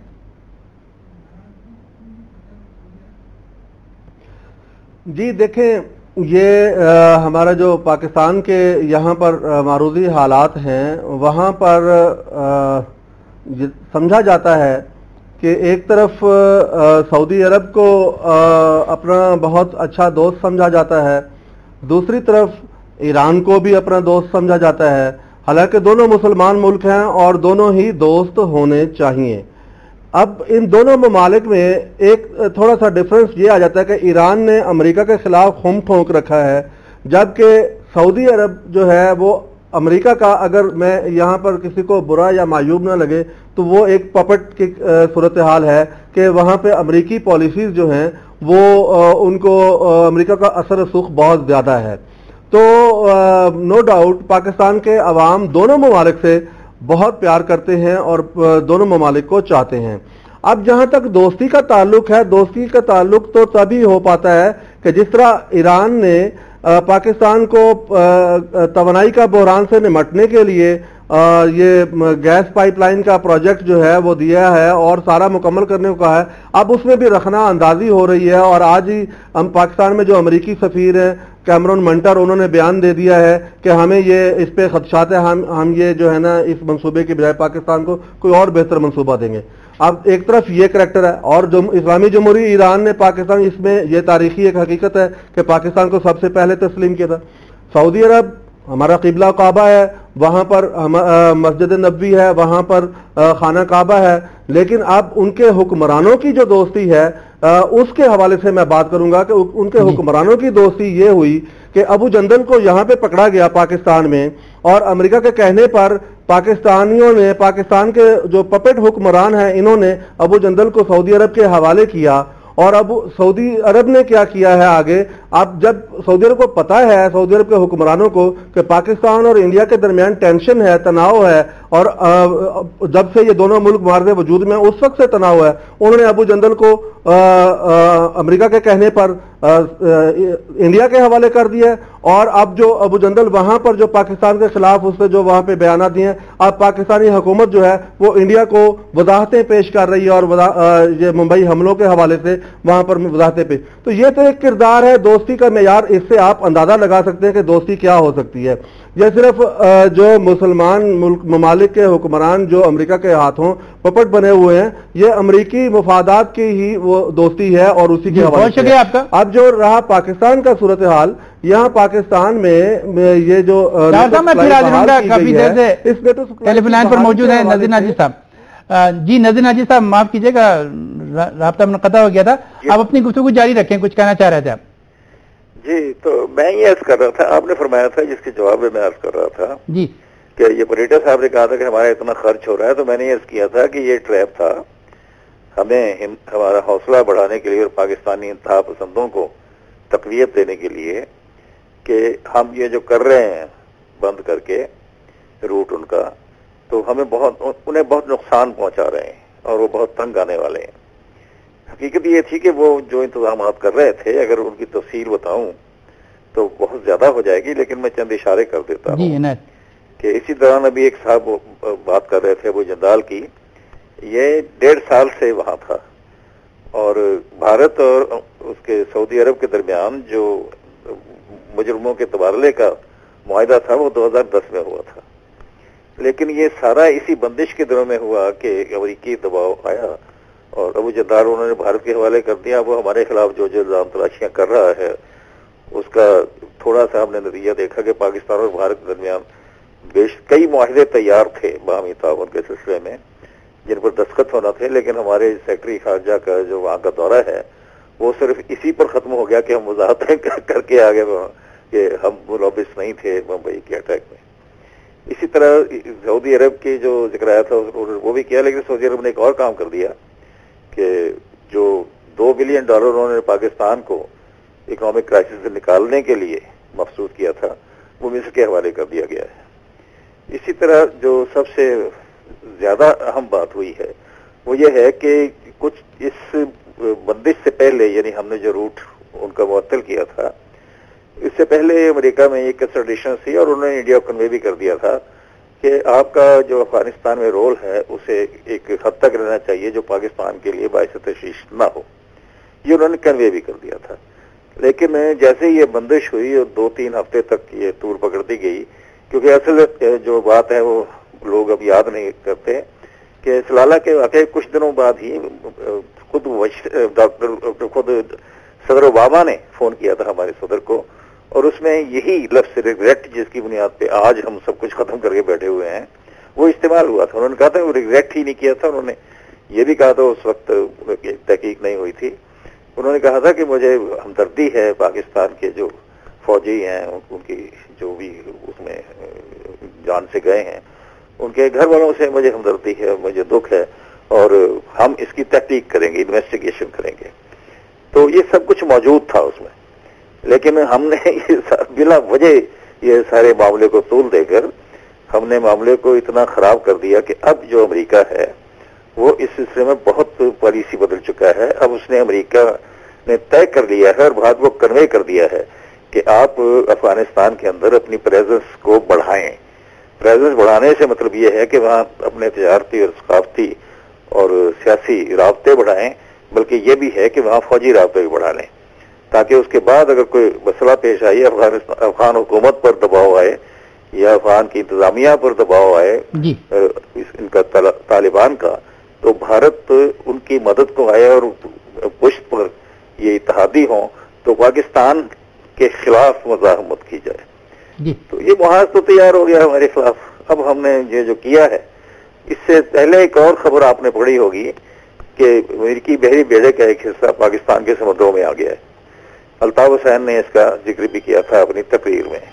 جی دیکھیں، یہ ہمارا جو پاکستان کے یہاں پر معروضی حالات ہیں وہاں پر سمجھا جاتا ہے کہ ایک طرف سعودی عرب کو اپنا بہت اچھا دوست سمجھا جاتا ہے، دوسری طرف ایران کو بھی اپنا دوست سمجھا جاتا ہے، حالانکہ دونوں مسلمان ملک ہیں اور دونوں ہی دوست ہونے چاہیے۔ اب ان دونوں ممالک میں ایک تھوڑا سا ڈفرنس یہ آ جاتا ہے کہ ایران نے امریکہ کے خلاف خم ٹھونک رکھا ہے، جبکہ سعودی عرب جو ہے وہ امریکہ کا، اگر میں یہاں پر کسی کو برا یا معیوب نہ لگے تو وہ ایک پپٹ کی صورتحال ہے کہ وہاں پہ امریکی پالیسیز جو ہیں وہ ان کو امریکہ کا اثر و رسوخ بہت زیادہ ہے۔ تو نو ڈاؤٹ پاکستان کے عوام دونوں ممالک سے بہت پیار کرتے ہیں اور دونوں ممالک کو چاہتے ہیں۔ اب جہاں تک دوستی کا تعلق ہے، دوستی کا تعلق تو تبھی ہو پاتا ہے کہ جس طرح ایران نے پاکستان کو توانائی کا بحران سے نمٹنے کے لیے یہ گیس پائپ لائن کا پروجیکٹ جو ہے وہ دیا ہے اور سارا مکمل کرنے کو کہا ہے، اب اس میں بھی رخنا اندازی ہو رہی ہے، اور آج ہی ہم پاکستان میں جو امریکی سفیر ہیں کیمرون منٹر، انہوں نے بیان دے دیا ہے کہ ہمیں یہ اس پہ خدشات ہے، ہم ہم یہ جو ہے نا اس منصوبے کی بجائے پاکستان کو کوئی اور بہتر منصوبہ دیں گے۔ اب ایک طرف یہ کریکٹر ہے، اور جو اسلامی جمہوری ایران نے پاکستان، اس میں یہ تاریخی ایک حقیقت ہے کہ پاکستان کو سب سے پہلے تسلیم کیا تھا۔ سعودی عرب ہمارا قبلہ کعبہ ہے، وہاں پر مسجد نبوی ہے، وہاں پر خانہ کعبہ ہے، لیکن اب ان کے حکمرانوں کی جو دوستی ہے اس کے حوالے سے میں بات کروں گا کہ ان کے حکمرانوں کی دوستی یہ ہوئی کہ ابو جندل کو یہاں پہ پکڑا گیا پاکستان میں، اور امریکہ کے کہنے پر پاکستانیوں نے، پاکستان کے جو پپٹ حکمران ہیں، انہوں نے ابو جندل کو سعودی عرب کے حوالے کیا، اور اب سعودی عرب نے کیا کیا ہے آگے، اب جب سعودی عرب کو پتا ہے، سعودی عرب کے حکمرانوں کو، کہ پاکستان اور انڈیا کے درمیان ٹینشن ہے، تناؤ ہے، اور جب سے یہ دونوں ملک معاہدے وجود میں اس وقت سے تناؤ ہے، انہوں نے ابو جندل کو امریکہ کے کہنے پر انڈیا کے حوالے کر دیا، اور اب جو ابو جندل وہاں پر جو پاکستان کے خلاف اس سے جو وہاں پہ بیانات دیے ہیں، اب پاکستانی حکومت جو ہے وہ انڈیا کو وضاحتیں پیش کر رہی ہے، اور یہ ممبئی حملوں کے حوالے سے وہاں پر وضاحتیں پیش، تو یہ تو ایک کردار ہے دوستی کا معیار، اس سے آپ اندازہ لگا سکتے ہیں کہ دوستی کیا ہو سکتی ہے۔ یہ صرف جو مسلمان ملک ممالک ممالک کے حکمران جو امریکہ کے ہاتھوں پپٹ بنے ہوئے ہیں، یہ امریکی مفادات کی ہی وہ دوستی ہے اور اسی کے حوالے سے آپ کا اب جو رہا پاکستان کا صورتحال، یہاں پاکستان میں یہ جو ٹیلی فون لائن پر موجود ہے نذیر ناجی صاحب. جی نذیر ناجی صاحب معاف کیجیے گا، رابطہ منقطع ہو گیا تھا، آپ اپنی گفتگو جاری رکھیں، کچھ کہنا چاہ رہے تھے آپ. جی تو میں یہ عرض کر رہا تھا، آپ نے فرمایا تھا جس کے جواب میں میں عرض کر رہا تھا جی کہ یہ پریٹر صاحب نے کہا تھا کہ ہمارا اتنا خرچ ہو رہا ہے، تو میں نے عرض کیا تھا کہ یہ ٹریپ تھا ہمیں ہمارا حوصلہ بڑھانے کے لیے اور پاکستانی انتہا پسندوں کو تقویت دینے کے لیے کہ ہم یہ جو کر رہے ہیں بند کر کے روٹ ان کا، تو ہمیں بہت انہیں بہت نقصان پہنچا رہے ہیں اور وہ بہت تنگ آنے والے ہیں. حقیقت یہ تھی کہ وہ جو انتظامات کر رہے تھے، اگر ان کی تفصیل بتاؤں تو بہت زیادہ ہو جائے گی، لیکن میں چند اشارے کر دیتا ہوں کہ اسی دوران ابھی ایک صاحب بات کر رہے تھے ابو جندال کی، یہ ڈیڑھ سال سے وہاں تھا اور بھارت اور اس کے سعودی عرب کے درمیان جو مجرموں کے تبادلے کا معاہدہ تھا وہ دو ہزار دس میں ہوا تھا، لیکن یہ سارا اسی بندش کے دنوں میں ہوا کہ امریکی دباؤ آیا اور ابو جندال انہوں نے بھارت کے حوالے کر دیا. وہ ہمارے خلاف جو جو الزام تلاشیاں کر رہا ہے اس کا تھوڑا سا ہم نے نتیجہ دیکھا کہ پاکستان اور بھارت کے درمیان بیش کئی معاہدے تیار تھے باہمی تعاون کے سلسلے میں جن پر دستخط ہونا تھے، لیکن ہمارے سیکرٹری خارجہ کا جو وہاں کا دورہ ہے وہ صرف اسی پر ختم ہو گیا کہ ہم وضاحتیں کر کے آگے کہ ہم ملوث نہیں تھے ممبئی کے اٹیک میں. اسی طرح سعودی عرب کی جو ذکر آیا تھا وہ بھی کیا، لیکن سعودی عرب نے ایک اور کام کر دیا کہ جو دو بلین ڈالر انہوں نے پاکستان کو اکنامک کرائسس سے نکالنے کے لیے مبسوط کیا تھا وہ مصر کے حوالے کر دیا گیا ہے. اسی طرح جو سب سے زیادہ اہم بات ہوئی ہے وہ یہ ہے کہ کچھ اس بندش سے پہلے، یعنی ہم نے جو روٹ ان کا معطل کیا تھا، اس سے پہلے امریکہ میں ایک کنسلٹیشن تھی اور انہوں نے انڈیا کو کنوے بھی کر دیا تھا کہ آپ کا جو افغانستان میں رول ہے اسے ایک حد تک رہنا چاہیے جو پاکستان کے لیے باعث تشویش نہ ہو. یہ انہوں نے کنوے بھی کر دیا تھا، لیکن جیسے یہ بندش ہوئی اور دو تین ہفتے تک یہ ٹور پکڑتی گئی، کیونکہ اصل جو بات ہے وہ لوگ اب یاد نہیں کرتے کہ سلالہ کے واقعے کچھ دنوں بعد ہی خود ڈاکٹر خود صدر اوباما نے فون کیا تھا ہمارے صدر کو، اور اس میں یہی لفظ ریگریٹ جس کی بنیاد پہ آج ہم سب کچھ ختم کر کے بیٹھے ہوئے ہیں وہ استعمال ہوا تھا. انہوں نے کہا تھا وہ ریگریٹ ہی نہیں کیا تھا، انہوں نے یہ بھی کہا تھا اس وقت تحقیق نہیں ہوئی تھی، انہوں نے کہا تھا کہ مجھے ہمدردی ہے پاکستان کے جو فوجی ہیں ان کی جو بھی اس میں جان سے گئے ہیں ان کے گھر والوں سے مجھے ہمدردی ہے، مجھے دکھ ہے اور ہم اس کی تحقیق کریں گے، انویسٹیگیشن کریں گے. تو یہ سب کچھ موجود تھا اس میں، لیکن ہم نے یہ بلا وجہ یہ سارے معاملے کو طول دے کر ہم نے معاملے کو اتنا خراب کر دیا کہ اب جو امریکہ ہے وہ اس سلسلے میں بہت پالیسی بدل چکا ہے. اب اس نے امریکہ نے طے کر لیا ہے اور بھارت کو کنوے کر دیا ہے کہ آپ افغانستان کے اندر اپنی پریزنس کو بڑھائیں. پریزنس بڑھانے سے مطلب یہ ہے کہ وہاں اپنے تجارتی اور ثقافتی اور سیاسی رابطے بڑھائیں، بلکہ یہ بھی ہے کہ وہاں فوجی رابطے بھی بڑھا لیں تاکہ اس کے بعد اگر کوئی مسئلہ پیش آئی، افغانستان افغان حکومت پر دباؤ آئے یا افغان کی انتظامیہ پر دباؤ آئے جی. ان کا طالبان کا، تو بھارت ان کی مدد کو آئے اور پشت پر یہ اتحادی ہوں تو پاکستان کے خلاف مزاحمت کی جائے جی. تو یہ محاذ تو تیار ہو گیا ہمارے خلاف. اب ہم نے یہ جو کیا ہے، اس سے پہلے ایک اور خبر آپ نے پڑھی ہوگی کہ امریکی بحری بیڑے کا ایک حصہ پاکستان کے سمندروں میں آ گیا ہے. الطاف حسین نے اس کا ذکر بھی کیا تھا اپنی تقریر میں.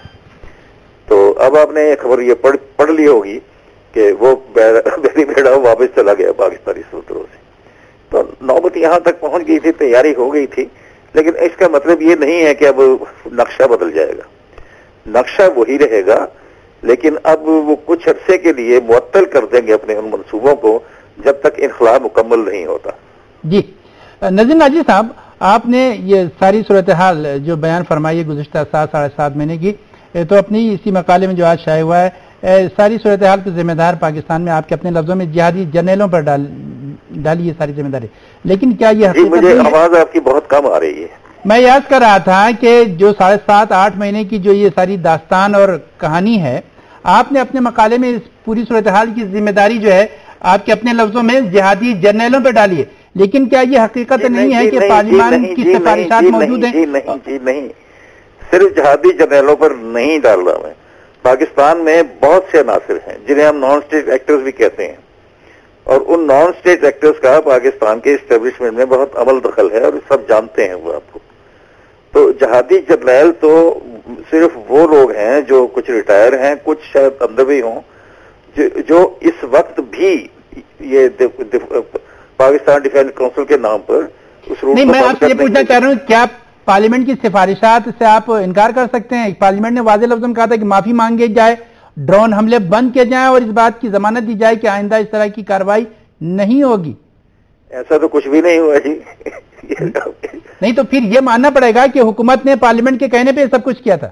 تو اب آپ نے یہ خبر یہ پڑھ پڑھ لی ہوگی کہ وہ بحری بیڑا واپس چلا گیا پاکستانی سمندروں سے. تو نوبت یہاں تک پہنچ گئی تھی، تیاری ہو گئی تھی، لیکن اس کا مطلب یہ نہیں ہے کہ اب نقشہ بدل جائے گا. نقشہ وہی رہے گا، لیکن اب وہ کچھ عرصے کے لیے معطل کر دیں گے اپنے ان منصوبوں کو جب تک انخلا مکمل نہیں ہوتا. جی نذیر ناجی صاحب، آپ نے یہ ساری صورتحال جو بیان فرمائی گزشتہ سات ساڑھے سات مہینے کی، تو اپنی اسی مقالے میں جو آج شائع ہوا ہے، ساری صورتحال کے ذمہ دار پاکستان میں آپ کے اپنے لفظوں میں جہادی جرنیلوں پر ڈال ڈالی یہ ساری ذمہ داری، لیکن کیا یہ حقیقت مجھے آواز آپ کی بہت کم آ رہی ہے. میں یاد کر رہا تھا کہ جو ساڑھے سات آٹھ مہینے کی جو یہ ساری داستان اور کہانی ہے، آپ نے اپنے مقالے میں اس پوری صورتحال کی ذمہ داری جو ہے آپ کے اپنے لفظوں میں جہادی جرنیلوں پہ ڈالی ہے، لیکن کیا یہ حقیقت نہیں ہے کہ پارلیمان کی سفارشات موجود ہیں؟ جی نہیں جی نہیں، صرف جہادی جرنیلوں پر نہیں ڈال رہا میں. پاکستان میں بہت سے عناصر ہیں جنہیں ہم نان اسٹیٹ ایکٹرز بھی کہتے ہیں، اور ان نان اسٹیٹ ایکٹرز کا پاکستان کے اسٹیبلشمنٹ میں بہت عمل دخل ہے، اور سب جانتے ہیں وہ آپ کو. تو جہادی جرنیل تو صرف وہ لوگ ہیں جو کچھ ریٹائر ہیں، کچھ شاید اندر بھی ہوں، جو اس وقت بھی یہ پاکستان ڈیفینس کونسل کے نام پر اس روٹ. نہیں، میں آپ سے یہ پوچھنا چاہ رہا ہوں، کیا پارلیمنٹ کی سفارشات سے آپ انکار کر سکتے ہیں؟ پارلیمنٹ نے واضح لفظوں میں کہا تھا کہ معافی مانگی جائے، ڈرون حملے بند کیے جائیں، اور اس بات کی ضمانت دی جائے کہ آئندہ اس طرح کی کارروائی نہیں ہوگی. ایسا تو کچھ بھی نہیں ہوا جی. نہیں تو پھر یہ ماننا پڑے گا کہ حکومت نے پارلیمنٹ کے کہنے پہ سب کچھ کیا تھا.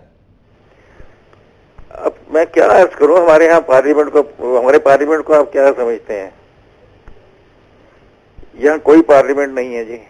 اب میں کیا عرض کروں، ہمارے ہاں پارلیمنٹ کو، ہمارے پارلیمنٹ کو آپ کیا سمجھتے ہیں؟ یہاں کوئی پارلیمنٹ نہیں ہے جی.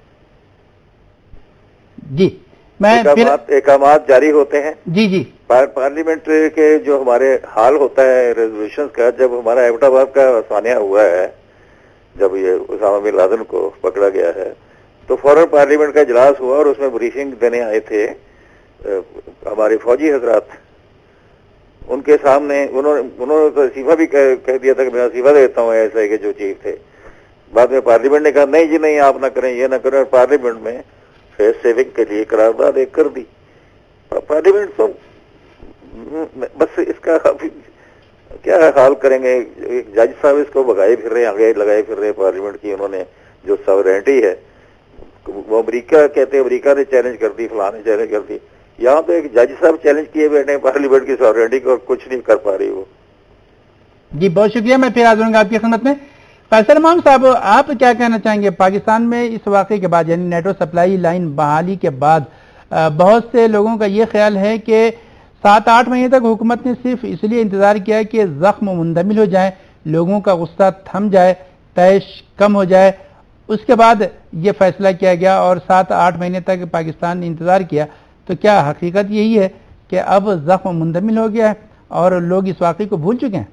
جی میں احکامات جاری ہوتے ہیں. جی جی پارلیمنٹ کے جو ہمارے حال ہوتا ہے ریزولوشنز کا، جب ہمارا ایبٹ آباد کا ثانیہ ہوا ہے، جب یہ اسامہ بن لادن کو پکڑا گیا ہے، تو فوراً پارلیمنٹ کا اجلاس ہوا اور اس میں بریفنگ دینے آئے تھے ہمارے فوجی حضرات. ان کے سامنے انہوں نے انہوں نے تو استعفیٰ بھی کہہ دیا تھا کہ میں استعفیٰ دیتا ہوں ایسے کہ جو چیف تھے. بعد میں پارلیمنٹ نے کہا نہیں جی نہیں، آپ نہ کریں، یہ نہ کریں، اور پارلیمنٹ میں فیس سیونگ کے لیے قرارداد ایک کر دی. پارلیمنٹ تو بس اس کا کیا حال کریں گے. جج صاحب اس کو بگائے پھر رہے، آگے لگائے پھر رہے پارلیمنٹ کی. انہوں نے جو ساورینٹی ہے وہ امریکہ کہتے ہیں، امریکہ نے چیلنج کر دی، فلاں نے چیلنج کر دی. یہاں تو ایک جج صاحب چیلنج کیے بیٹھے ہیں پارلیمنٹ کی ساورینٹی کو، کچھ نہیں کر پا رہی وہ. جی بہت شکریہ، میں پھر حاضر ہوں گا آپ کی خدمت میں. فیصل امام صاحب، آپ کیا کہنا چاہیں گے؟ پاکستان میں اس واقعے کے بعد، یعنی نیٹو سپلائی لائن بحالی کے بعد، بہت سے لوگوں کا یہ خیال ہے کہ سات آٹھ مہینے تک حکومت نے صرف اس لیے انتظار کیا کہ زخم مندمل ہو جائیں، لوگوں کا غصہ تھم جائے، طیش کم ہو جائے. اس کے بعد یہ فیصلہ کیا گیا اور سات آٹھ مہینے تک پاکستان نے انتظار کیا. تو کیا حقیقت یہی ہے کہ اب زخم مندمل ہو گیا ہے اور لوگ اس واقعے کو بھول چکے ہیں؟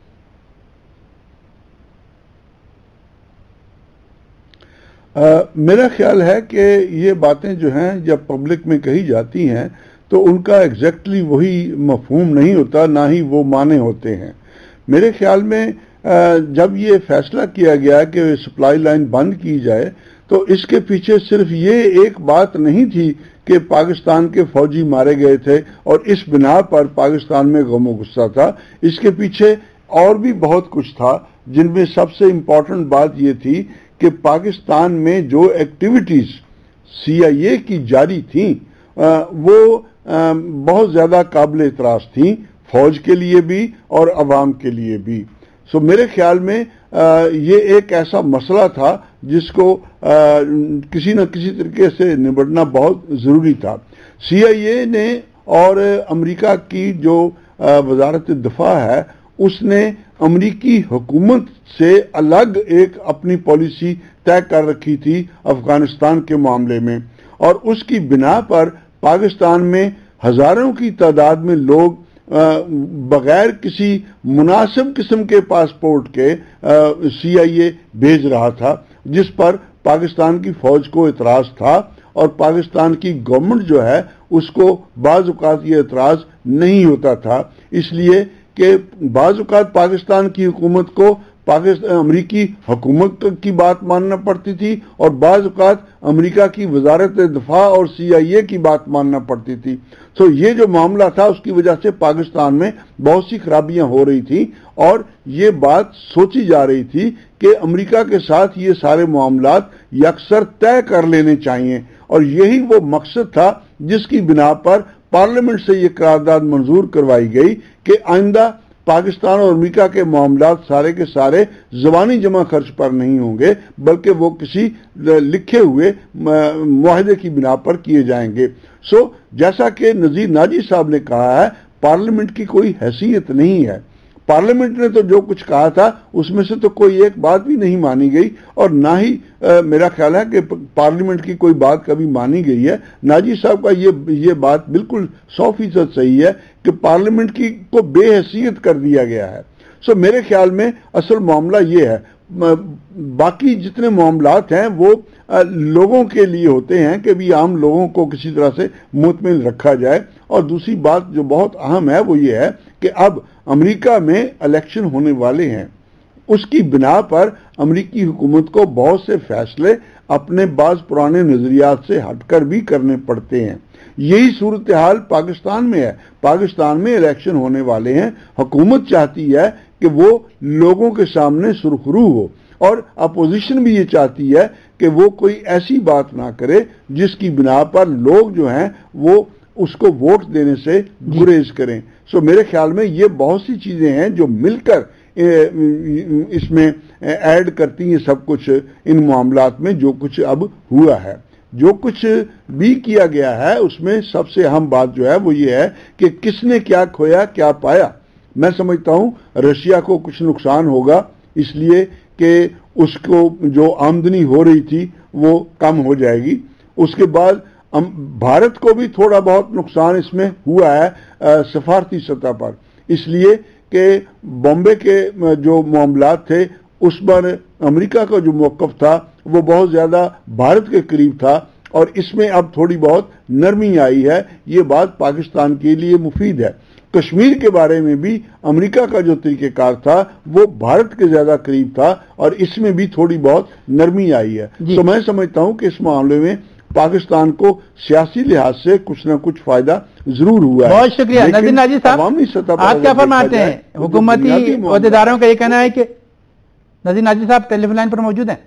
آ, میرا خیال ہے کہ یہ باتیں جو ہیں جب پبلک میں کہی جاتی ہیں تو ان کا ایگزیکٹلی وہی مفہوم نہیں ہوتا، نہ ہی وہ معنی ہوتے ہیں. میرے خیال میں آ, جب یہ فیصلہ کیا گیا کہ سپلائی لائن بند کی جائے تو اس کے پیچھے صرف یہ ایک بات نہیں تھی کہ پاکستان کے فوجی مارے گئے تھے اور اس بنا پر پاکستان میں غم و غصہ تھا. اس کے پیچھے اور بھی بہت کچھ تھا، جن میں سب سے امپورٹنٹ بات یہ تھی کہ پاکستان میں جو ایکٹیویٹیز سی آئی اے کی جاری تھیں وہ بہت زیادہ قابل اعتراض تھیں، فوج کے لیے بھی اور عوام کے لیے بھی. سو میرے خیال میں یہ ایک ایسا مسئلہ تھا جس کو کسی نہ کسی طریقے سے نبٹنا بہت ضروری تھا. سی آئی اے نے اور امریکہ کی جو وزارت دفاع ہے اس نے امریکی حکومت سے الگ ایک اپنی پالیسی طے کر رکھی تھی افغانستان کے معاملے میں، اور اس کی بنا پر پاکستان میں ہزاروں کی تعداد میں لوگ بغیر کسی مناسب قسم کے پاسپورٹ کے سی آئی اے بھیج رہا تھا، جس پر پاکستان کی فوج کو اعتراض تھا اور پاکستان کی گورنمنٹ جو ہے اس کو بعض اوقات یہ اعتراض نہیں ہوتا تھا، اس لیے کہ بعض اوقات پاکستان کی حکومت کو پاکستان امریکی حکومت کی بات ماننا پڑتی تھی اور بعض اوقات امریکہ کی وزارت دفاع اور سی آئی اے کی بات ماننا پڑتی تھی. سو یہ جو معاملہ تھا اس کی وجہ سے پاکستان میں بہت سی خرابیاں ہو رہی تھیں اور یہ بات سوچی جا رہی تھی کہ امریکہ کے ساتھ یہ سارے معاملات یکسر طے کر لینے چاہیے، اور یہی وہ مقصد تھا جس کی بنا پر پارلیمنٹ سے یہ قرارداد منظور کروائی گئی کہ آئندہ پاکستان اور امریکہ کے معاملات سارے کے سارے زبانی جمع خرچ پر نہیں ہوں گے، بلکہ وہ کسی لکھے ہوئے معاہدے کی بنا پر کیے جائیں گے. سو جیسا کہ نذیر ناجی صاحب نے کہا ہے، پارلیمنٹ کی کوئی حیثیت نہیں ہے. پارلیمنٹ نے تو جو کچھ کہا تھا اس میں سے تو کوئی ایک بات بھی نہیں مانی گئی، اور نہ ہی میرا خیال ہے کہ پارلیمنٹ کی کوئی بات کبھی مانی گئی ہے۔ ناجی صاحب کا یہ یہ بات بالکل سو فیصد صحیح ہے کہ پارلیمنٹ کی کو بے حیثیت کر دیا گیا ہے۔ سو میرے خیال میں اصل معاملہ یہ ہے، باقی جتنے معاملات ہیں وہ لوگوں کے لیے ہوتے ہیں کہ بھی عام لوگوں کو کسی طرح سے مطمئن رکھا جائے۔ اور دوسری بات جو بہت اہم ہے وہ یہ ہے کہ اب امریکہ میں الیکشن ہونے والے ہیں، اس کی بنا پر امریکی حکومت کو بہت سے فیصلے اپنے بعض پرانے نظریات سے ہٹ کر بھی کرنے پڑتے ہیں۔ یہی صورتحال پاکستان میں ہے۔ پاکستان میں الیکشن ہونے والے ہیں، حکومت چاہتی ہے کہ وہ لوگوں کے سامنے سرخرو ہو، اور اپوزیشن بھی یہ چاہتی ہے کہ وہ کوئی ایسی بات نہ کرے جس کی بنا پر لوگ جو ہیں وہ اس کو ووٹ دینے سے گریز کریں۔ سو میرے خیال میں یہ بہت سی چیزیں ہیں جو مل کر اس میں ایڈ کرتی ہیں سب کچھ ان معاملات میں جو کچھ اب ہوا ہے۔ جو کچھ بھی کیا گیا ہے اس میں سب سے اہم بات جو ہے وہ یہ ہے کہ کس نے کیا کھویا کیا پایا۔ میں سمجھتا ہوں رشیا کو کچھ نقصان ہوگا، اس لیے کہ اس کو جو آمدنی ہو رہی تھی وہ کم ہو جائے گی۔ اس کے بعد بھارت کو بھی تھوڑا بہت نقصان اس میں ہوا ہے سفارتی سطح پر، اس لیے کہ بامبے کے جو معاملات تھے اس پر امریکہ کا جو موقف تھا وہ بہت زیادہ بھارت کے قریب تھا، اور اس میں اب تھوڑی بہت نرمی آئی ہے۔ یہ بات پاکستان کے لیے مفید ہے۔ کشمیر کے بارے میں بھی امریکہ کا جو طریقہ کار تھا وہ بھارت کے زیادہ قریب تھا، اور اس میں بھی تھوڑی بہت نرمی آئی ہے۔ جی تو میں سمجھتا ہوں کہ اس معاملے میں پاکستان کو سیاسی لحاظ سے کچھ نہ کچھ فائدہ ضرور ہوا ہے۔ بہت شکریہ نذیر ناجی صاحب، آپ کیا فرماتے ہیں؟ حکومتی عہدیداروں کا یہ کہنا ہے کہ نذیر ناجی صاحب ٹیلی فون لائن پر موجود ہیں؟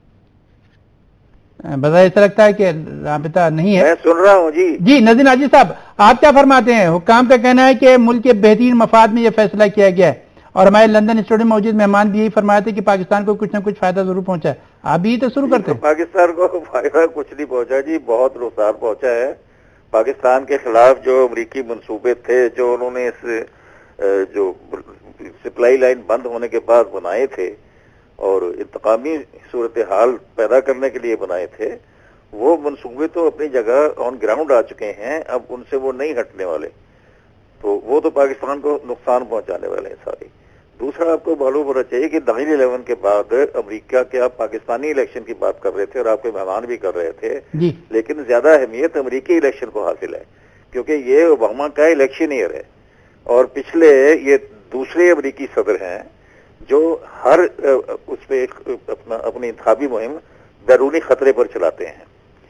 بظاہر ایسا لگتا ہے کہ رابطہ نہیں ہے۔ میں سن رہا ہوں جی جی نذیر ناجی صاحب، آپ کیا فرماتے ہیں؟ حکام کا کہنا ہے کہ ملک کے بہترین مفاد میں یہ فیصلہ کیا گیا ہے، اور ہمارے لندن اسٹوڈیو میں موجود مہمان بھی یہی فرمایا تھے کہ پاکستان کو کچھ نہ کچھ فائدہ ضرور پہنچا ہے۔ آپ بھی تو شروع کرتے ہیں۔ پاکستان کو فائدہ کچھ نہیں پہنچا جی، بہت نقصان پہنچا ہے۔ پاکستان کے خلاف جو امریکی منصوبے تھے جو انہوں نے اس جو سپلائی لائن بند ہونے کے بعد بنائے تھے اور انتقامی صورتحال پیدا کرنے کے لیے بنائے تھے، وہ منصوبے تو اپنی جگہ آن گراؤنڈ آ چکے ہیں، اب ان سے وہ نہیں ہٹنے والے، تو وہ تو پاکستان کو نقصان پہنچانے والے ہیں سارے۔ دوسرا آپ کو معلوم ہونا چاہیے کہ نائن الیون کے بعد امریکہ کے آپ پاکستانی الیکشن کی بات کر رہے تھے اور آپ کے مہمان بھی کر رہے تھے، جی لیکن زیادہ اہمیت امریکی الیکشن کو حاصل ہے، کیونکہ یہ اوباما کا الیکشن ایئر ہے، اور پچھلے یہ دوسرے امریکی صدر ہیں جو ہر اس پہ اپنا اپنی انتخابی مہم بیرونی خطرے پر چلاتے ہیں۔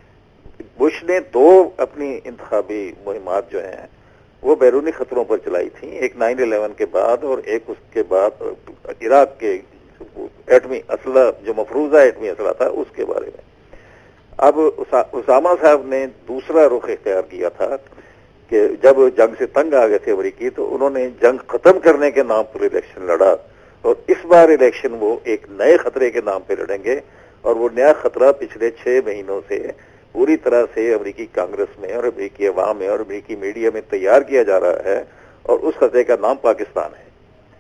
بش نے دو اپنی انتخابی مہمات جو ہیں وہ بیرونی خطروں پر چلائی تھیں، ایک نائن الیون کے بعد اور ایک اس کے بعد عراق کے ایٹمی اسلحہ جو مفروضہ ایٹمی اسلحہ تھا اس کے بارے میں۔ اب اسامہ صاحب نے دوسرا رخ اختیار کیا تھا کہ جب جنگ سے تنگ آ گئے تھے امریکی، تو انہوں نے جنگ ختم کرنے کے نام پر الیکشن لڑا، اور اس بار الیکشن وہ ایک نئے خطرے کے نام پہ لڑیں گے، اور وہ نیا خطرہ پچھلے چھ مہینوں سے پوری طرح سے امریکی کانگریس میں اور امریکی عوام میں اور امریکی میڈیا میں تیار کیا جا رہا ہے، اور اس خطرے کا نام پاکستان ہے۔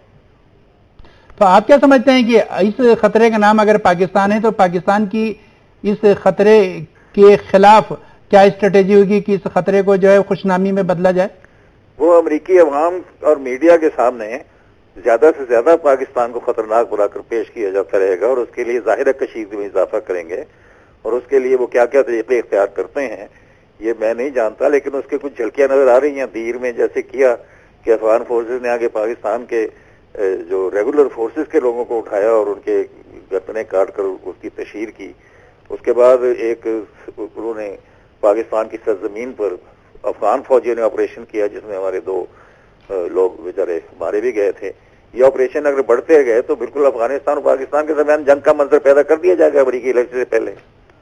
تو آپ کیا سمجھتے ہیں کہ اس خطرے کا نام اگر پاکستان ہے تو پاکستان کی اس خطرے کے خلاف کیا اسٹریٹجی ہوگی کہ اس خطرے کو جو ہے خوش نامی میں بدلا جائے؟ وہ امریکی عوام اور میڈیا کے سامنے زیادہ سے زیادہ پاکستان کو خطرناک بنا کر پیش کیا جاتا رہے گا، اور اس کے لیے ظاہر کشیدگی میں اضافہ کریں گے، اور اس کے لیے وہ کیا کیا طریقے اختیار کرتے ہیں یہ میں نہیں جانتا، لیکن اس کے کچھ جھلکیاں نظر آ رہی ہیں۔ دیر میں جیسے کیا کہ افغان فورسز نے آگے پاکستان کے جو ریگولر فورسز کے لوگوں کو اٹھایا اور ان کے گردنیں کاٹ کر اس کی تشہیر کی، اس کے بعد ایک انہوں نے پاکستان کی سرزمین پر افغان فوجیوں نے آپریشن کیا جس میں ہمارے دو لوگ بیچارے مارے بھی گئے تھے۔ یہ آپریشن اگر بڑھتے گئے تو بالکل افغانستان اور پاکستان کے درمیان جنگ کا منظر پیدا کر دیا جائے گا امریکی الیکشن سے پہلے۔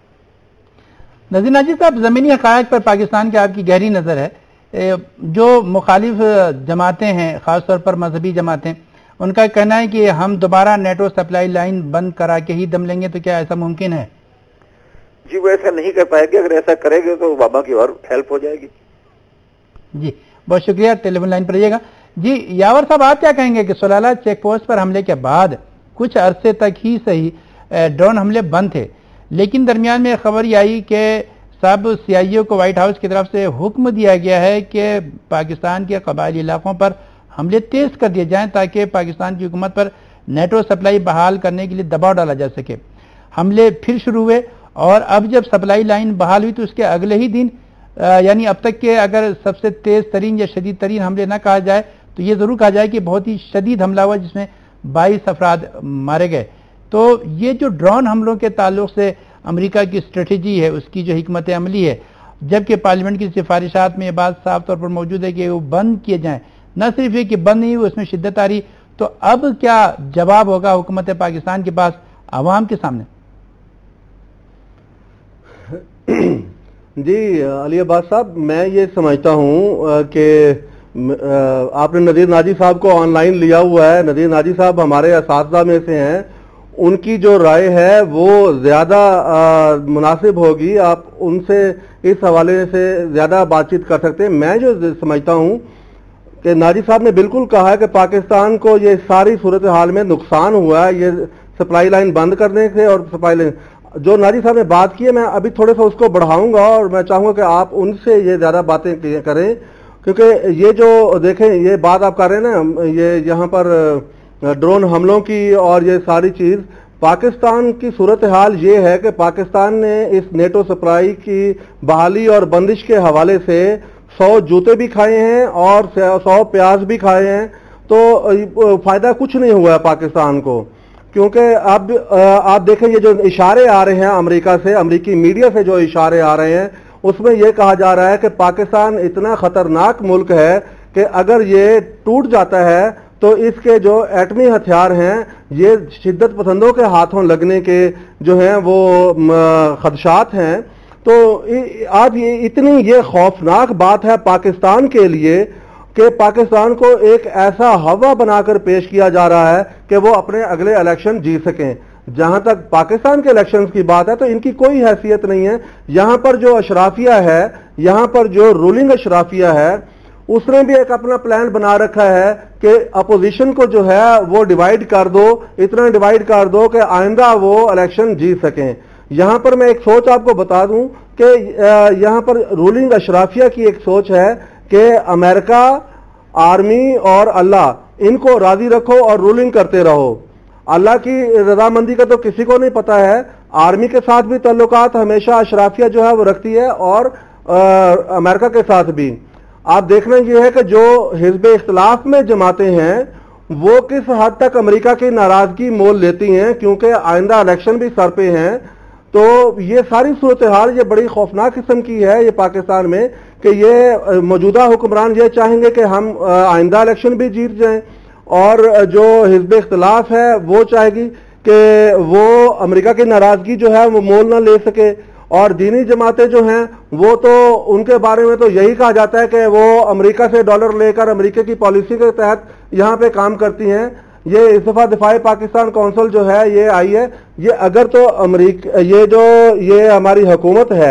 نذیر ناجی صاحب، زمینی حقائق پر پاکستان کی آپ کی گہری نظر ہے۔ جو مخالف جماعتیں ہیں، خاص طور پر مذہبی جماعتیں، ان کا کہنا ہے کہ ہم دوبارہ نیٹو سپلائی لائن بند کرا کے ہی دم لیں گے، تو کیا ایسا ممکن ہے؟ جی وہ ایسا نہیں کر پائے گی، اگر ایسا کرے گے تو اوباما کی اور ہیلپ ہو جائے گی۔ جی بہت شکریہ، ٹیلی فون لائن پر رہیے گا۔ جی یاور صاحب آپ کیا کہیں گے کہ سلالہ چیک پوسٹ پر حملے کے بعد کچھ عرصے تک ہی صحیح ڈرون حملے بند تھے، لیکن درمیان میں خبر یہ آئی کہ سب سیائیوں کو وائٹ ہاؤس کی طرف سے حکم دیا گیا ہے کہ پاکستان کے قبائلی علاقوں پر حملے تیز کر دیے جائیں تاکہ پاکستان کی حکومت پر نیٹو سپلائی بحال کرنے کے لیے دباؤ ڈالا جا سکے۔ حملے پھر شروع ہوئے اور اب جب سپلائی لائن بحال ہوئی تو اس کے اگلے ہی دن یعنی اب تک کے اگر سب سے تیز ترین یا شدید ترین حملے نہ کہا جائے تو یہ ضرور کہا جائے کہ بہت ہی شدید حملہ ہوا جس میں بائیس افراد مارے گئے۔ تو یہ جو ڈرون حملوں کے تعلق سے امریکہ کی اسٹریٹجی ہے، اس کی جو حکمت عملی ہے، جبکہ پارلیمنٹ کی سفارشات میں یہ بات صاف طور پر موجود ہے کہ وہ بند کیے جائیں، نہ صرف یہ کہ بند نہیں ہوئے، اس میں شدت آ رہی، تو اب کیا جواب ہوگا حکومت پاکستان کے پاس عوام کے سامنے؟ جی علی عباس صاحب، میں یہ سمجھتا ہوں کہ آپ نے نذیر ناجی صاحب کو آن لائن لیا ہوا ہے۔ نذیر ناجی صاحب ہمارے اساتذہ میں سے ہیں، ان کی جو رائے ہے وہ زیادہ مناسب ہوگی، آپ ان سے اس حوالے سے زیادہ بات چیت کر سکتے ہیں۔ میں جو سمجھتا ہوں کہ ناجی صاحب نے بالکل کہا ہے کہ پاکستان کو یہ ساری صورتحال میں نقصان ہوا ہے یہ سپلائی لائن بند کرنے سے، اور سپلائی لائن جو ناجی صاحب نے بات کی ہے میں ابھی تھوڑے سا اس کو بڑھاؤں گا اور میں چاہوں گا کہ آپ ان سے یہ زیادہ باتیں کریں، کیونکہ یہ جو دیکھیں یہ بات آپ کر رہے ہیں نا، یہ یہاں پر ڈرون حملوں کی اور یہ ساری چیز، پاکستان کی صورتحال یہ ہے کہ پاکستان نے اس نیٹو سپلائی کی بحالی اور بندش کے حوالے سے سو جوتے بھی کھائے ہیں اور سو پیاز بھی کھائے ہیں، تو فائدہ کچھ نہیں ہوا ہے پاکستان کو، کیونکہ اب آپ دیکھیں یہ جو اشارے آ رہے ہیں امریکہ سے، امریکی میڈیا سے جو اشارے آ رہے ہیں اس میں یہ کہا جا رہا ہے کہ پاکستان اتنا خطرناک ملک ہے کہ اگر یہ ٹوٹ جاتا ہے تو اس کے جو ایٹمی ہتھیار ہیں یہ شدت پسندوں کے ہاتھوں لگنے کے جو ہیں وہ خدشات ہیں۔ تو آج یہ اتنی یہ خوفناک بات ہے پاکستان کے لیے کہ پاکستان کو ایک ایسا ہوا بنا کر پیش کیا جا رہا ہے کہ وہ اپنے اگلے الیکشن جیت سکیں۔ جہاں تک پاکستان کے الیکشنز کی بات ہے تو ان کی کوئی حیثیت نہیں ہے، یہاں پر جو اشرافیہ ہے، یہاں پر جو رولنگ اشرافیہ ہے، اس نے بھی ایک اپنا پلان بنا رکھا ہے کہ اپوزیشن کو جو ہے وہ ڈیوائیڈ کر دو، اتنا ڈیوائیڈ کر دو کہ آئندہ وہ الیکشن جیت سکیں۔ یہاں پر میں ایک سوچ آپ کو بتا دوں کہ یہاں پر رولنگ اشرافیہ کی ایک سوچ ہے کہ امریکہ، آرمی اور اللہ ان کو راضی رکھو اور رولنگ کرتے رہو۔ اللہ کی رضامندی کا تو کسی کو نہیں پتا ہے، آرمی کے ساتھ بھی تعلقات ہمیشہ اشرافیہ جو ہے وہ رکھتی ہے اور امریکہ کے ساتھ بھی۔ آپ دیکھنا یہ ہے کہ جو حزب اختلاف میں جماعتیں ہیں وہ کس حد تک امریکہ کی ناراضگی مول لیتی ہیں، کیونکہ آئندہ الیکشن بھی سر پہ ہیں۔ تو یہ ساری صورتحال یہ بڑی خوفناک قسم کی ہے یہ پاکستان میں کہ یہ موجودہ حکمران یہ چاہیں گے کہ ہم آئندہ الیکشن بھی جیت جائیں، اور جو حزب اختلاف ہے وہ چاہے گی کہ وہ امریکہ کی ناراضگی جو ہے وہ مول نہ لے سکے، اور دینی جماعتیں جو ہیں وہ تو ان کے بارے میں تو یہی کہا جاتا ہے کہ وہ امریکہ سے ڈالر لے کر امریکہ کی پالیسی کے تحت یہاں پہ کام کرتی ہیں۔ یہ اس دفعہ دفاع پاکستان کونسل جو ہے یہ آئی ہے، یہ اگر تو امریکہ یہ جو یہ ہماری حکومت ہے،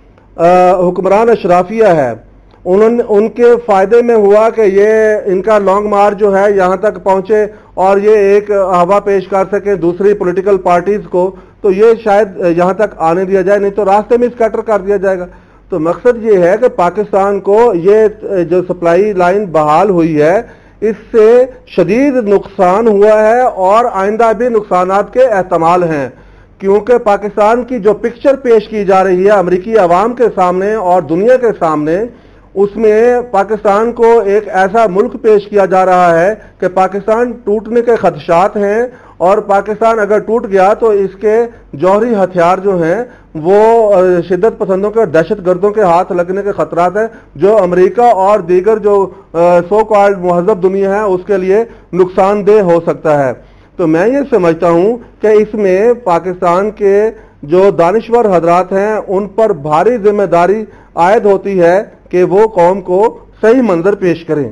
حکمران اشرافیہ ہے، انہوں ان کے فائدے میں ہوا کہ یہ ان کا لانگ مارچ جو ہے یہاں تک پہنچے اور یہ ایک ہوا پیش کر سکیں دوسری پولیٹیکل پارٹیز کو، تو یہ شاید یہاں تک آنے دیا جائے، نہیں تو راستے میں اسکیٹر کر دیا جائے گا۔ تو مقصد یہ ہے کہ پاکستان کو یہ جو سپلائی لائن بحال ہوئی ہے اس سے شدید نقصان ہوا ہے اور آئندہ بھی نقصانات کے احتمال ہیں، کیونکہ پاکستان کی جو پکچر پیش کی جا رہی ہے امریکی عوام کے سامنے اور دنیا کے سامنے، اس میں پاکستان کو ایک ایسا ملک پیش کیا جا رہا ہے کہ پاکستان ٹوٹنے کے خدشات ہیں، اور پاکستان اگر ٹوٹ گیا تو اس کے جوہری ہتھیار جو ہیں وہ شدت پسندوں کے اور دہشت گردوں کے ہاتھ لگنے کے خطرات ہیں، جو امریکہ اور دیگر جو سو کالڈ مہذب دنیا ہے اس کے لیے نقصان دہ ہو سکتا ہے۔ تو میں یہ سمجھتا ہوں کہ اس میں پاکستان کے جو دانشور حضرات ہیں ان پر بھاری ذمہ داری عائد ہوتی ہے کہ وہ قوم کو صحیح منظر پیش کریں۔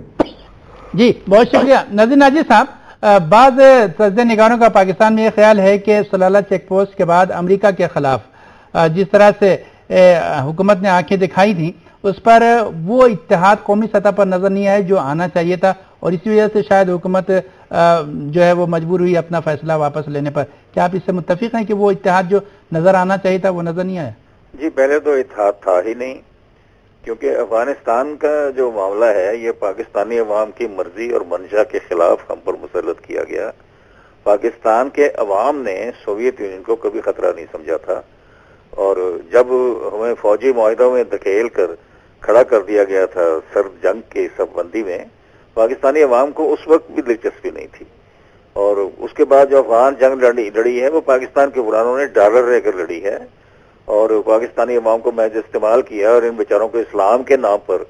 جی بہت شکریہ نذیر ناجی صاحب۔ بعض تجزیہ نگاروں کا پاکستان میں یہ خیال ہے کہ سلالہ چیک پوسٹ کے بعد امریکہ کے خلاف جس طرح سے حکومت نے آنکھیں دکھائی تھی اس پر وہ اتحاد قومی سطح پر نظر نہیں آیا جو آنا چاہیے تھا، اور اسی وجہ سے شاید حکومت جو ہے وہ مجبور ہوئی اپنا فیصلہ واپس لینے پر. کیا آپ اس سے متفق ہیں کہ وہ اتحاد جو نظر آنا چاہیے تھا وہ نظر نہیں آیا؟ جی پہلے تو اتحاد تھا ہی نہیں، کیونکہ افغانستان کا جو معاملہ ہے یہ پاکستانی عوام کی مرضی اور منشا کے خلاف ہم پر مسلط کیا گیا. پاکستان کے عوام نے سوویت یونین کو کبھی خطرہ نہیں سمجھا تھا، اور جب ہمیں فوجی معاہدوں میں دھکیل کر کھڑا کر دیا گیا تھا سرد جنگ کی سب بندی میں، پاکستانی عوام کو اس وقت بھی دلچسپی نہیں تھی. اور اس کے بعد جو افغان جنگ لڑی لڑی ہے وہ پاکستان کے حکمرانوں نے ڈالر رہ کر لڑی ہے، اور پاکستانی عوام کو محض استعمال کیا، اور ان بیچاروں کو اسلام کے نام پر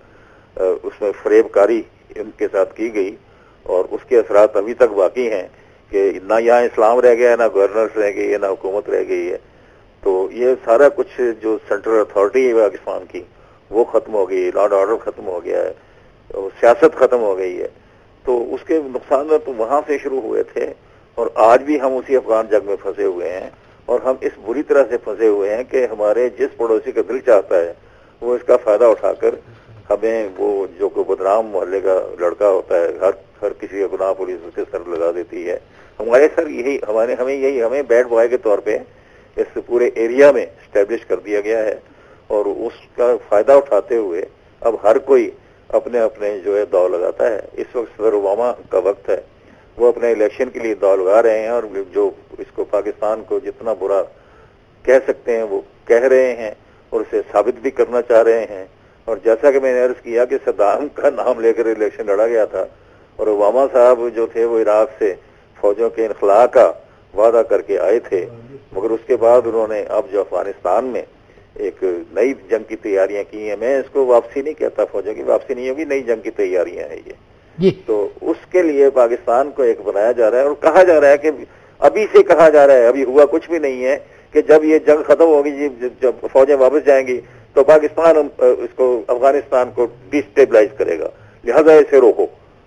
اس میں فریب کاری ان کے ساتھ کی گئی، اور اس کے اثرات ابھی تک باقی ہیں کہ نہ یہاں اسلام رہ گیا، نہ گورننس رہ گئی ہے، نہ حکومت رہ گئی ہے. تو یہ سارا کچھ جو سینٹرل اتھارٹی ہے پاکستان کی وہ ختم ہو گئی، لا اینڈ آرڈر ختم ہو گیا ہے، سیاست ختم ہو گئی ہے. تو اس کے نقصانات وہاں سے شروع ہوئے تھے، اور آج بھی ہم اسی افغان جنگ میں پھنسے ہوئے ہیں، اور ہم اس بری طرح سے پھنسے ہوئے ہیں کہ ہمارے جس پڑوسی کا دل چاہتا ہے وہ اس کا فائدہ اٹھا کر ہمیں وہ جو کوئی بدنام محلے کا لڑکا ہوتا ہے، ہر ہر کسی کا گناہ پولیس اس کے سر لگا دیتی ہے. ہمارے سر یہی ہمارے ہمیں یہی ہمیں بیڈ بوائے کے طور پہ اس پورے ایریا میں اسٹیبلش کر دیا گیا ہے، اور اس کا فائدہ اٹھاتے ہوئے اب ہر کوئی اپنے اپنے جو ہے داؤ لگاتا ہے. اس وقت صدر اوباما کا وقت ہے، وہ اپنے الیکشن کے لیے داؤ لگا رہے ہیں، اور جو اس کو پاکستان کو جتنا برا کہہ سکتے ہیں وہ کہہ رہے ہیں، اور اسے ثابت بھی کرنا چاہ رہے ہیں. اور جیسا کہ میں نے عرض کیا کہ صدام کا نام لے کر الیکشن لڑا گیا تھا، اور اوباما صاحب جو تھے وہ عراق سے فوجوں کے انخلاء کا وعدہ کر کے آئے تھے، مگر اس کے بعد انہوں نے اب جو افغانستان میں ایک نئی جنگ کی تیاریاں کی ہیں، میں اس کو واپسی نہیں کہتا، فوجوں کی واپسی نہیں ہوگی، نئی جنگ کی تیاریاں ہیں یہ جی. تو اس کے لیے پاکستان کو ایک بنایا جا رہا ہے، اور کہا جا رہا ہے کہ ابھی سے کہا جا رہا ہے، ابھی ہوا کچھ بھی نہیں ہے، کہ جب یہ جنگ ختم ہوگی، جب فوجیں واپس جائیں گی تو پاکستان اس کو افغانستان کو ڈیسٹیبلائز کرے گا، لہذا اسے روکو.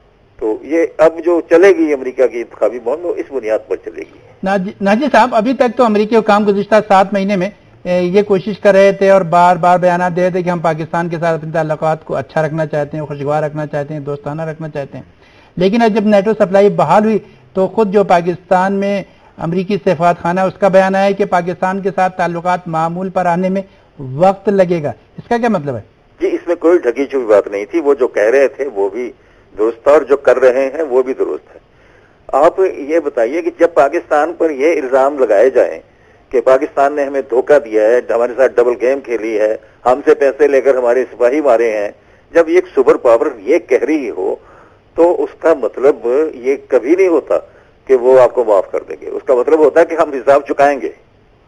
تو یہ اب جو چلے گی امریکہ کی انتخابی مہم وہ اس بنیاد پر چلے گی. ناجی صاحب، ابھی تک تو امریکی حکام گزشتہ سات مہینے میں یہ کوشش کر رہے تھے اور بار بار بیانات دے رہے تھے کہ ہم پاکستان کے ساتھ اپنے تعلقات کو اچھا رکھنا چاہتے ہیں، خوشگوار رکھنا چاہتے ہیں، دوستانہ رکھنا چاہتے ہیں. لیکن اب جب نیٹو سپلائی بحال ہوئی تو خود جو پاکستان میں امریکی سفارت خانہ اس کا بیان آیا کہ پاکستان کے ساتھ تعلقات معمول پر آنے میں وقت لگے گا. اس کا کیا مطلب ہے؟ جی اس میں کوئی ڈھکی چھپی بات نہیں تھی، وہ جو کہہ رہے تھے وہ بھی درست تھا، اور جو کر رہے ہیں وہ بھی درست ہے. آپ یہ بتائیے کہ جب پاکستان پر یہ الزام لگائے جائیں کہ پاکستان نے ہمیں دھوکہ دیا ہے، ہمارے ساتھ ڈبل گیم کھیلی ہے، ہم سے پیسے لے کر ہمارے سپاہی مارے ہیں، جب ایک سپر پاور یہ کہہ رہی ہو تو اس کا مطلب یہ کبھی نہیں ہوتا کہ وہ آپ کو معاف کر دیں گے. اس کا مطلب ہوتا ہے کہ ہم حساب چکائیں گے.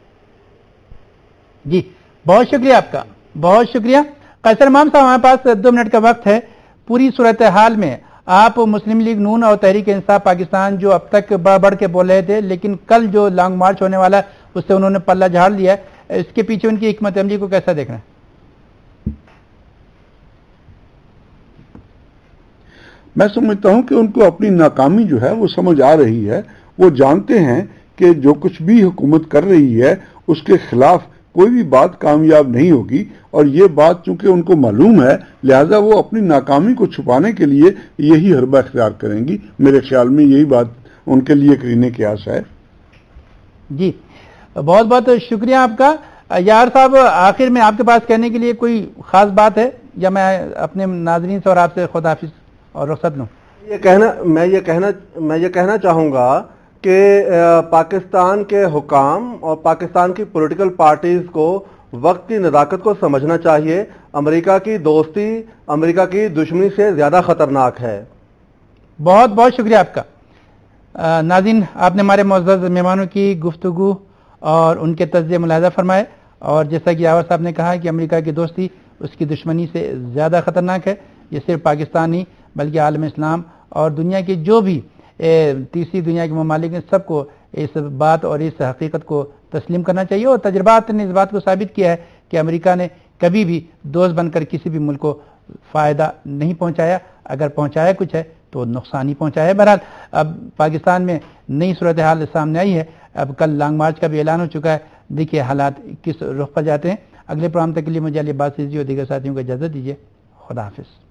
جی بہت شکریہ آپ کا، بہت شکریہ. قیصر امام صاحب، ہمارے پاس دو منٹ کا وقت ہے. پوری صورتحال میں آپ مسلم لیگ نون اور تحریک انصاف پاکستان جو اب تک بڑھ بڑھ کے بول رہے تھے، لیکن کل جو لانگ مارچ ہونے والا ہے اس سے انہوں نے پلہ جھاڑ لیا ہے، اس کے پیچھے ان کی حکمت عملی کو کیسا دیکھنا ہے؟ میں سمجھتا ہوں کہ ان کو اپنی ناکامی جو ہے وہ سمجھ آ رہی ہے. وہ جانتے ہیں کہ جو کچھ بھی حکومت کر رہی ہے اس کے خلاف کوئی بھی بات کامیاب نہیں ہوگی، اور یہ بات چونکہ ان کو معلوم ہے لہذا وہ اپنی ناکامی کو چھپانے کے لیے یہی حربہ اختیار کریں گی. میرے خیال میں یہی بات ان کے لیے کرنے کی آس ہے. جی بہت بہت شکریہ آپ کا. یار صاحب، آخر میں آپ کے پاس کہنے کے لیے کوئی خاص بات ہے، یا میں اپنے ناظرین سے اور آپ سے خداحافظ اور رخصت لوں؟ یہ کہنا میں یہ کہنا میں یہ کہنا چاہوں گا کہ پاکستان کے حکام اور پاکستان کی پولیٹیکل پارٹیز کو وقت کی نزاکت کو سمجھنا چاہیے. امریکہ کی دوستی امریکہ کی دشمنی سے زیادہ خطرناک ہے. بہت بہت شکریہ آپ کا. ناظرین، آپ نے ہمارے معزز مہمانوں کی گفتگو اور ان کے تجزیے ملاحظہ فرمائے، اور جیسا کہ یاور صاحب نے کہا کہ امریکہ کی دوستی اس کی دشمنی سے زیادہ خطرناک ہے. یہ صرف پاکستان نہیں بلکہ عالم اسلام اور دنیا کی جو بھی تیسری دنیا کے ممالک ہیں سب کو اس بات اور اس حقیقت کو تسلیم کرنا چاہیے. اور تجربات نے اس بات کو ثابت کیا ہے کہ امریکہ نے کبھی بھی دوست بن کر کسی بھی ملک کو فائدہ نہیں پہنچایا، اگر پہنچایا کچھ ہے تو نقصان ہی پہنچایا ہے. بہرحال اب پاکستان میں نئی صورتحال سامنے آئی ہے. اب کل لانگ مارچ کا بھی اعلان ہو چکا ہے. دیکھیے حالات کس رخ پر جاتے ہیں. اگلے پروگرام تک کے لیے مجھے علی عباس اور دیگر ساتھیوں کو اجازت دیجیے. خدا حافظ.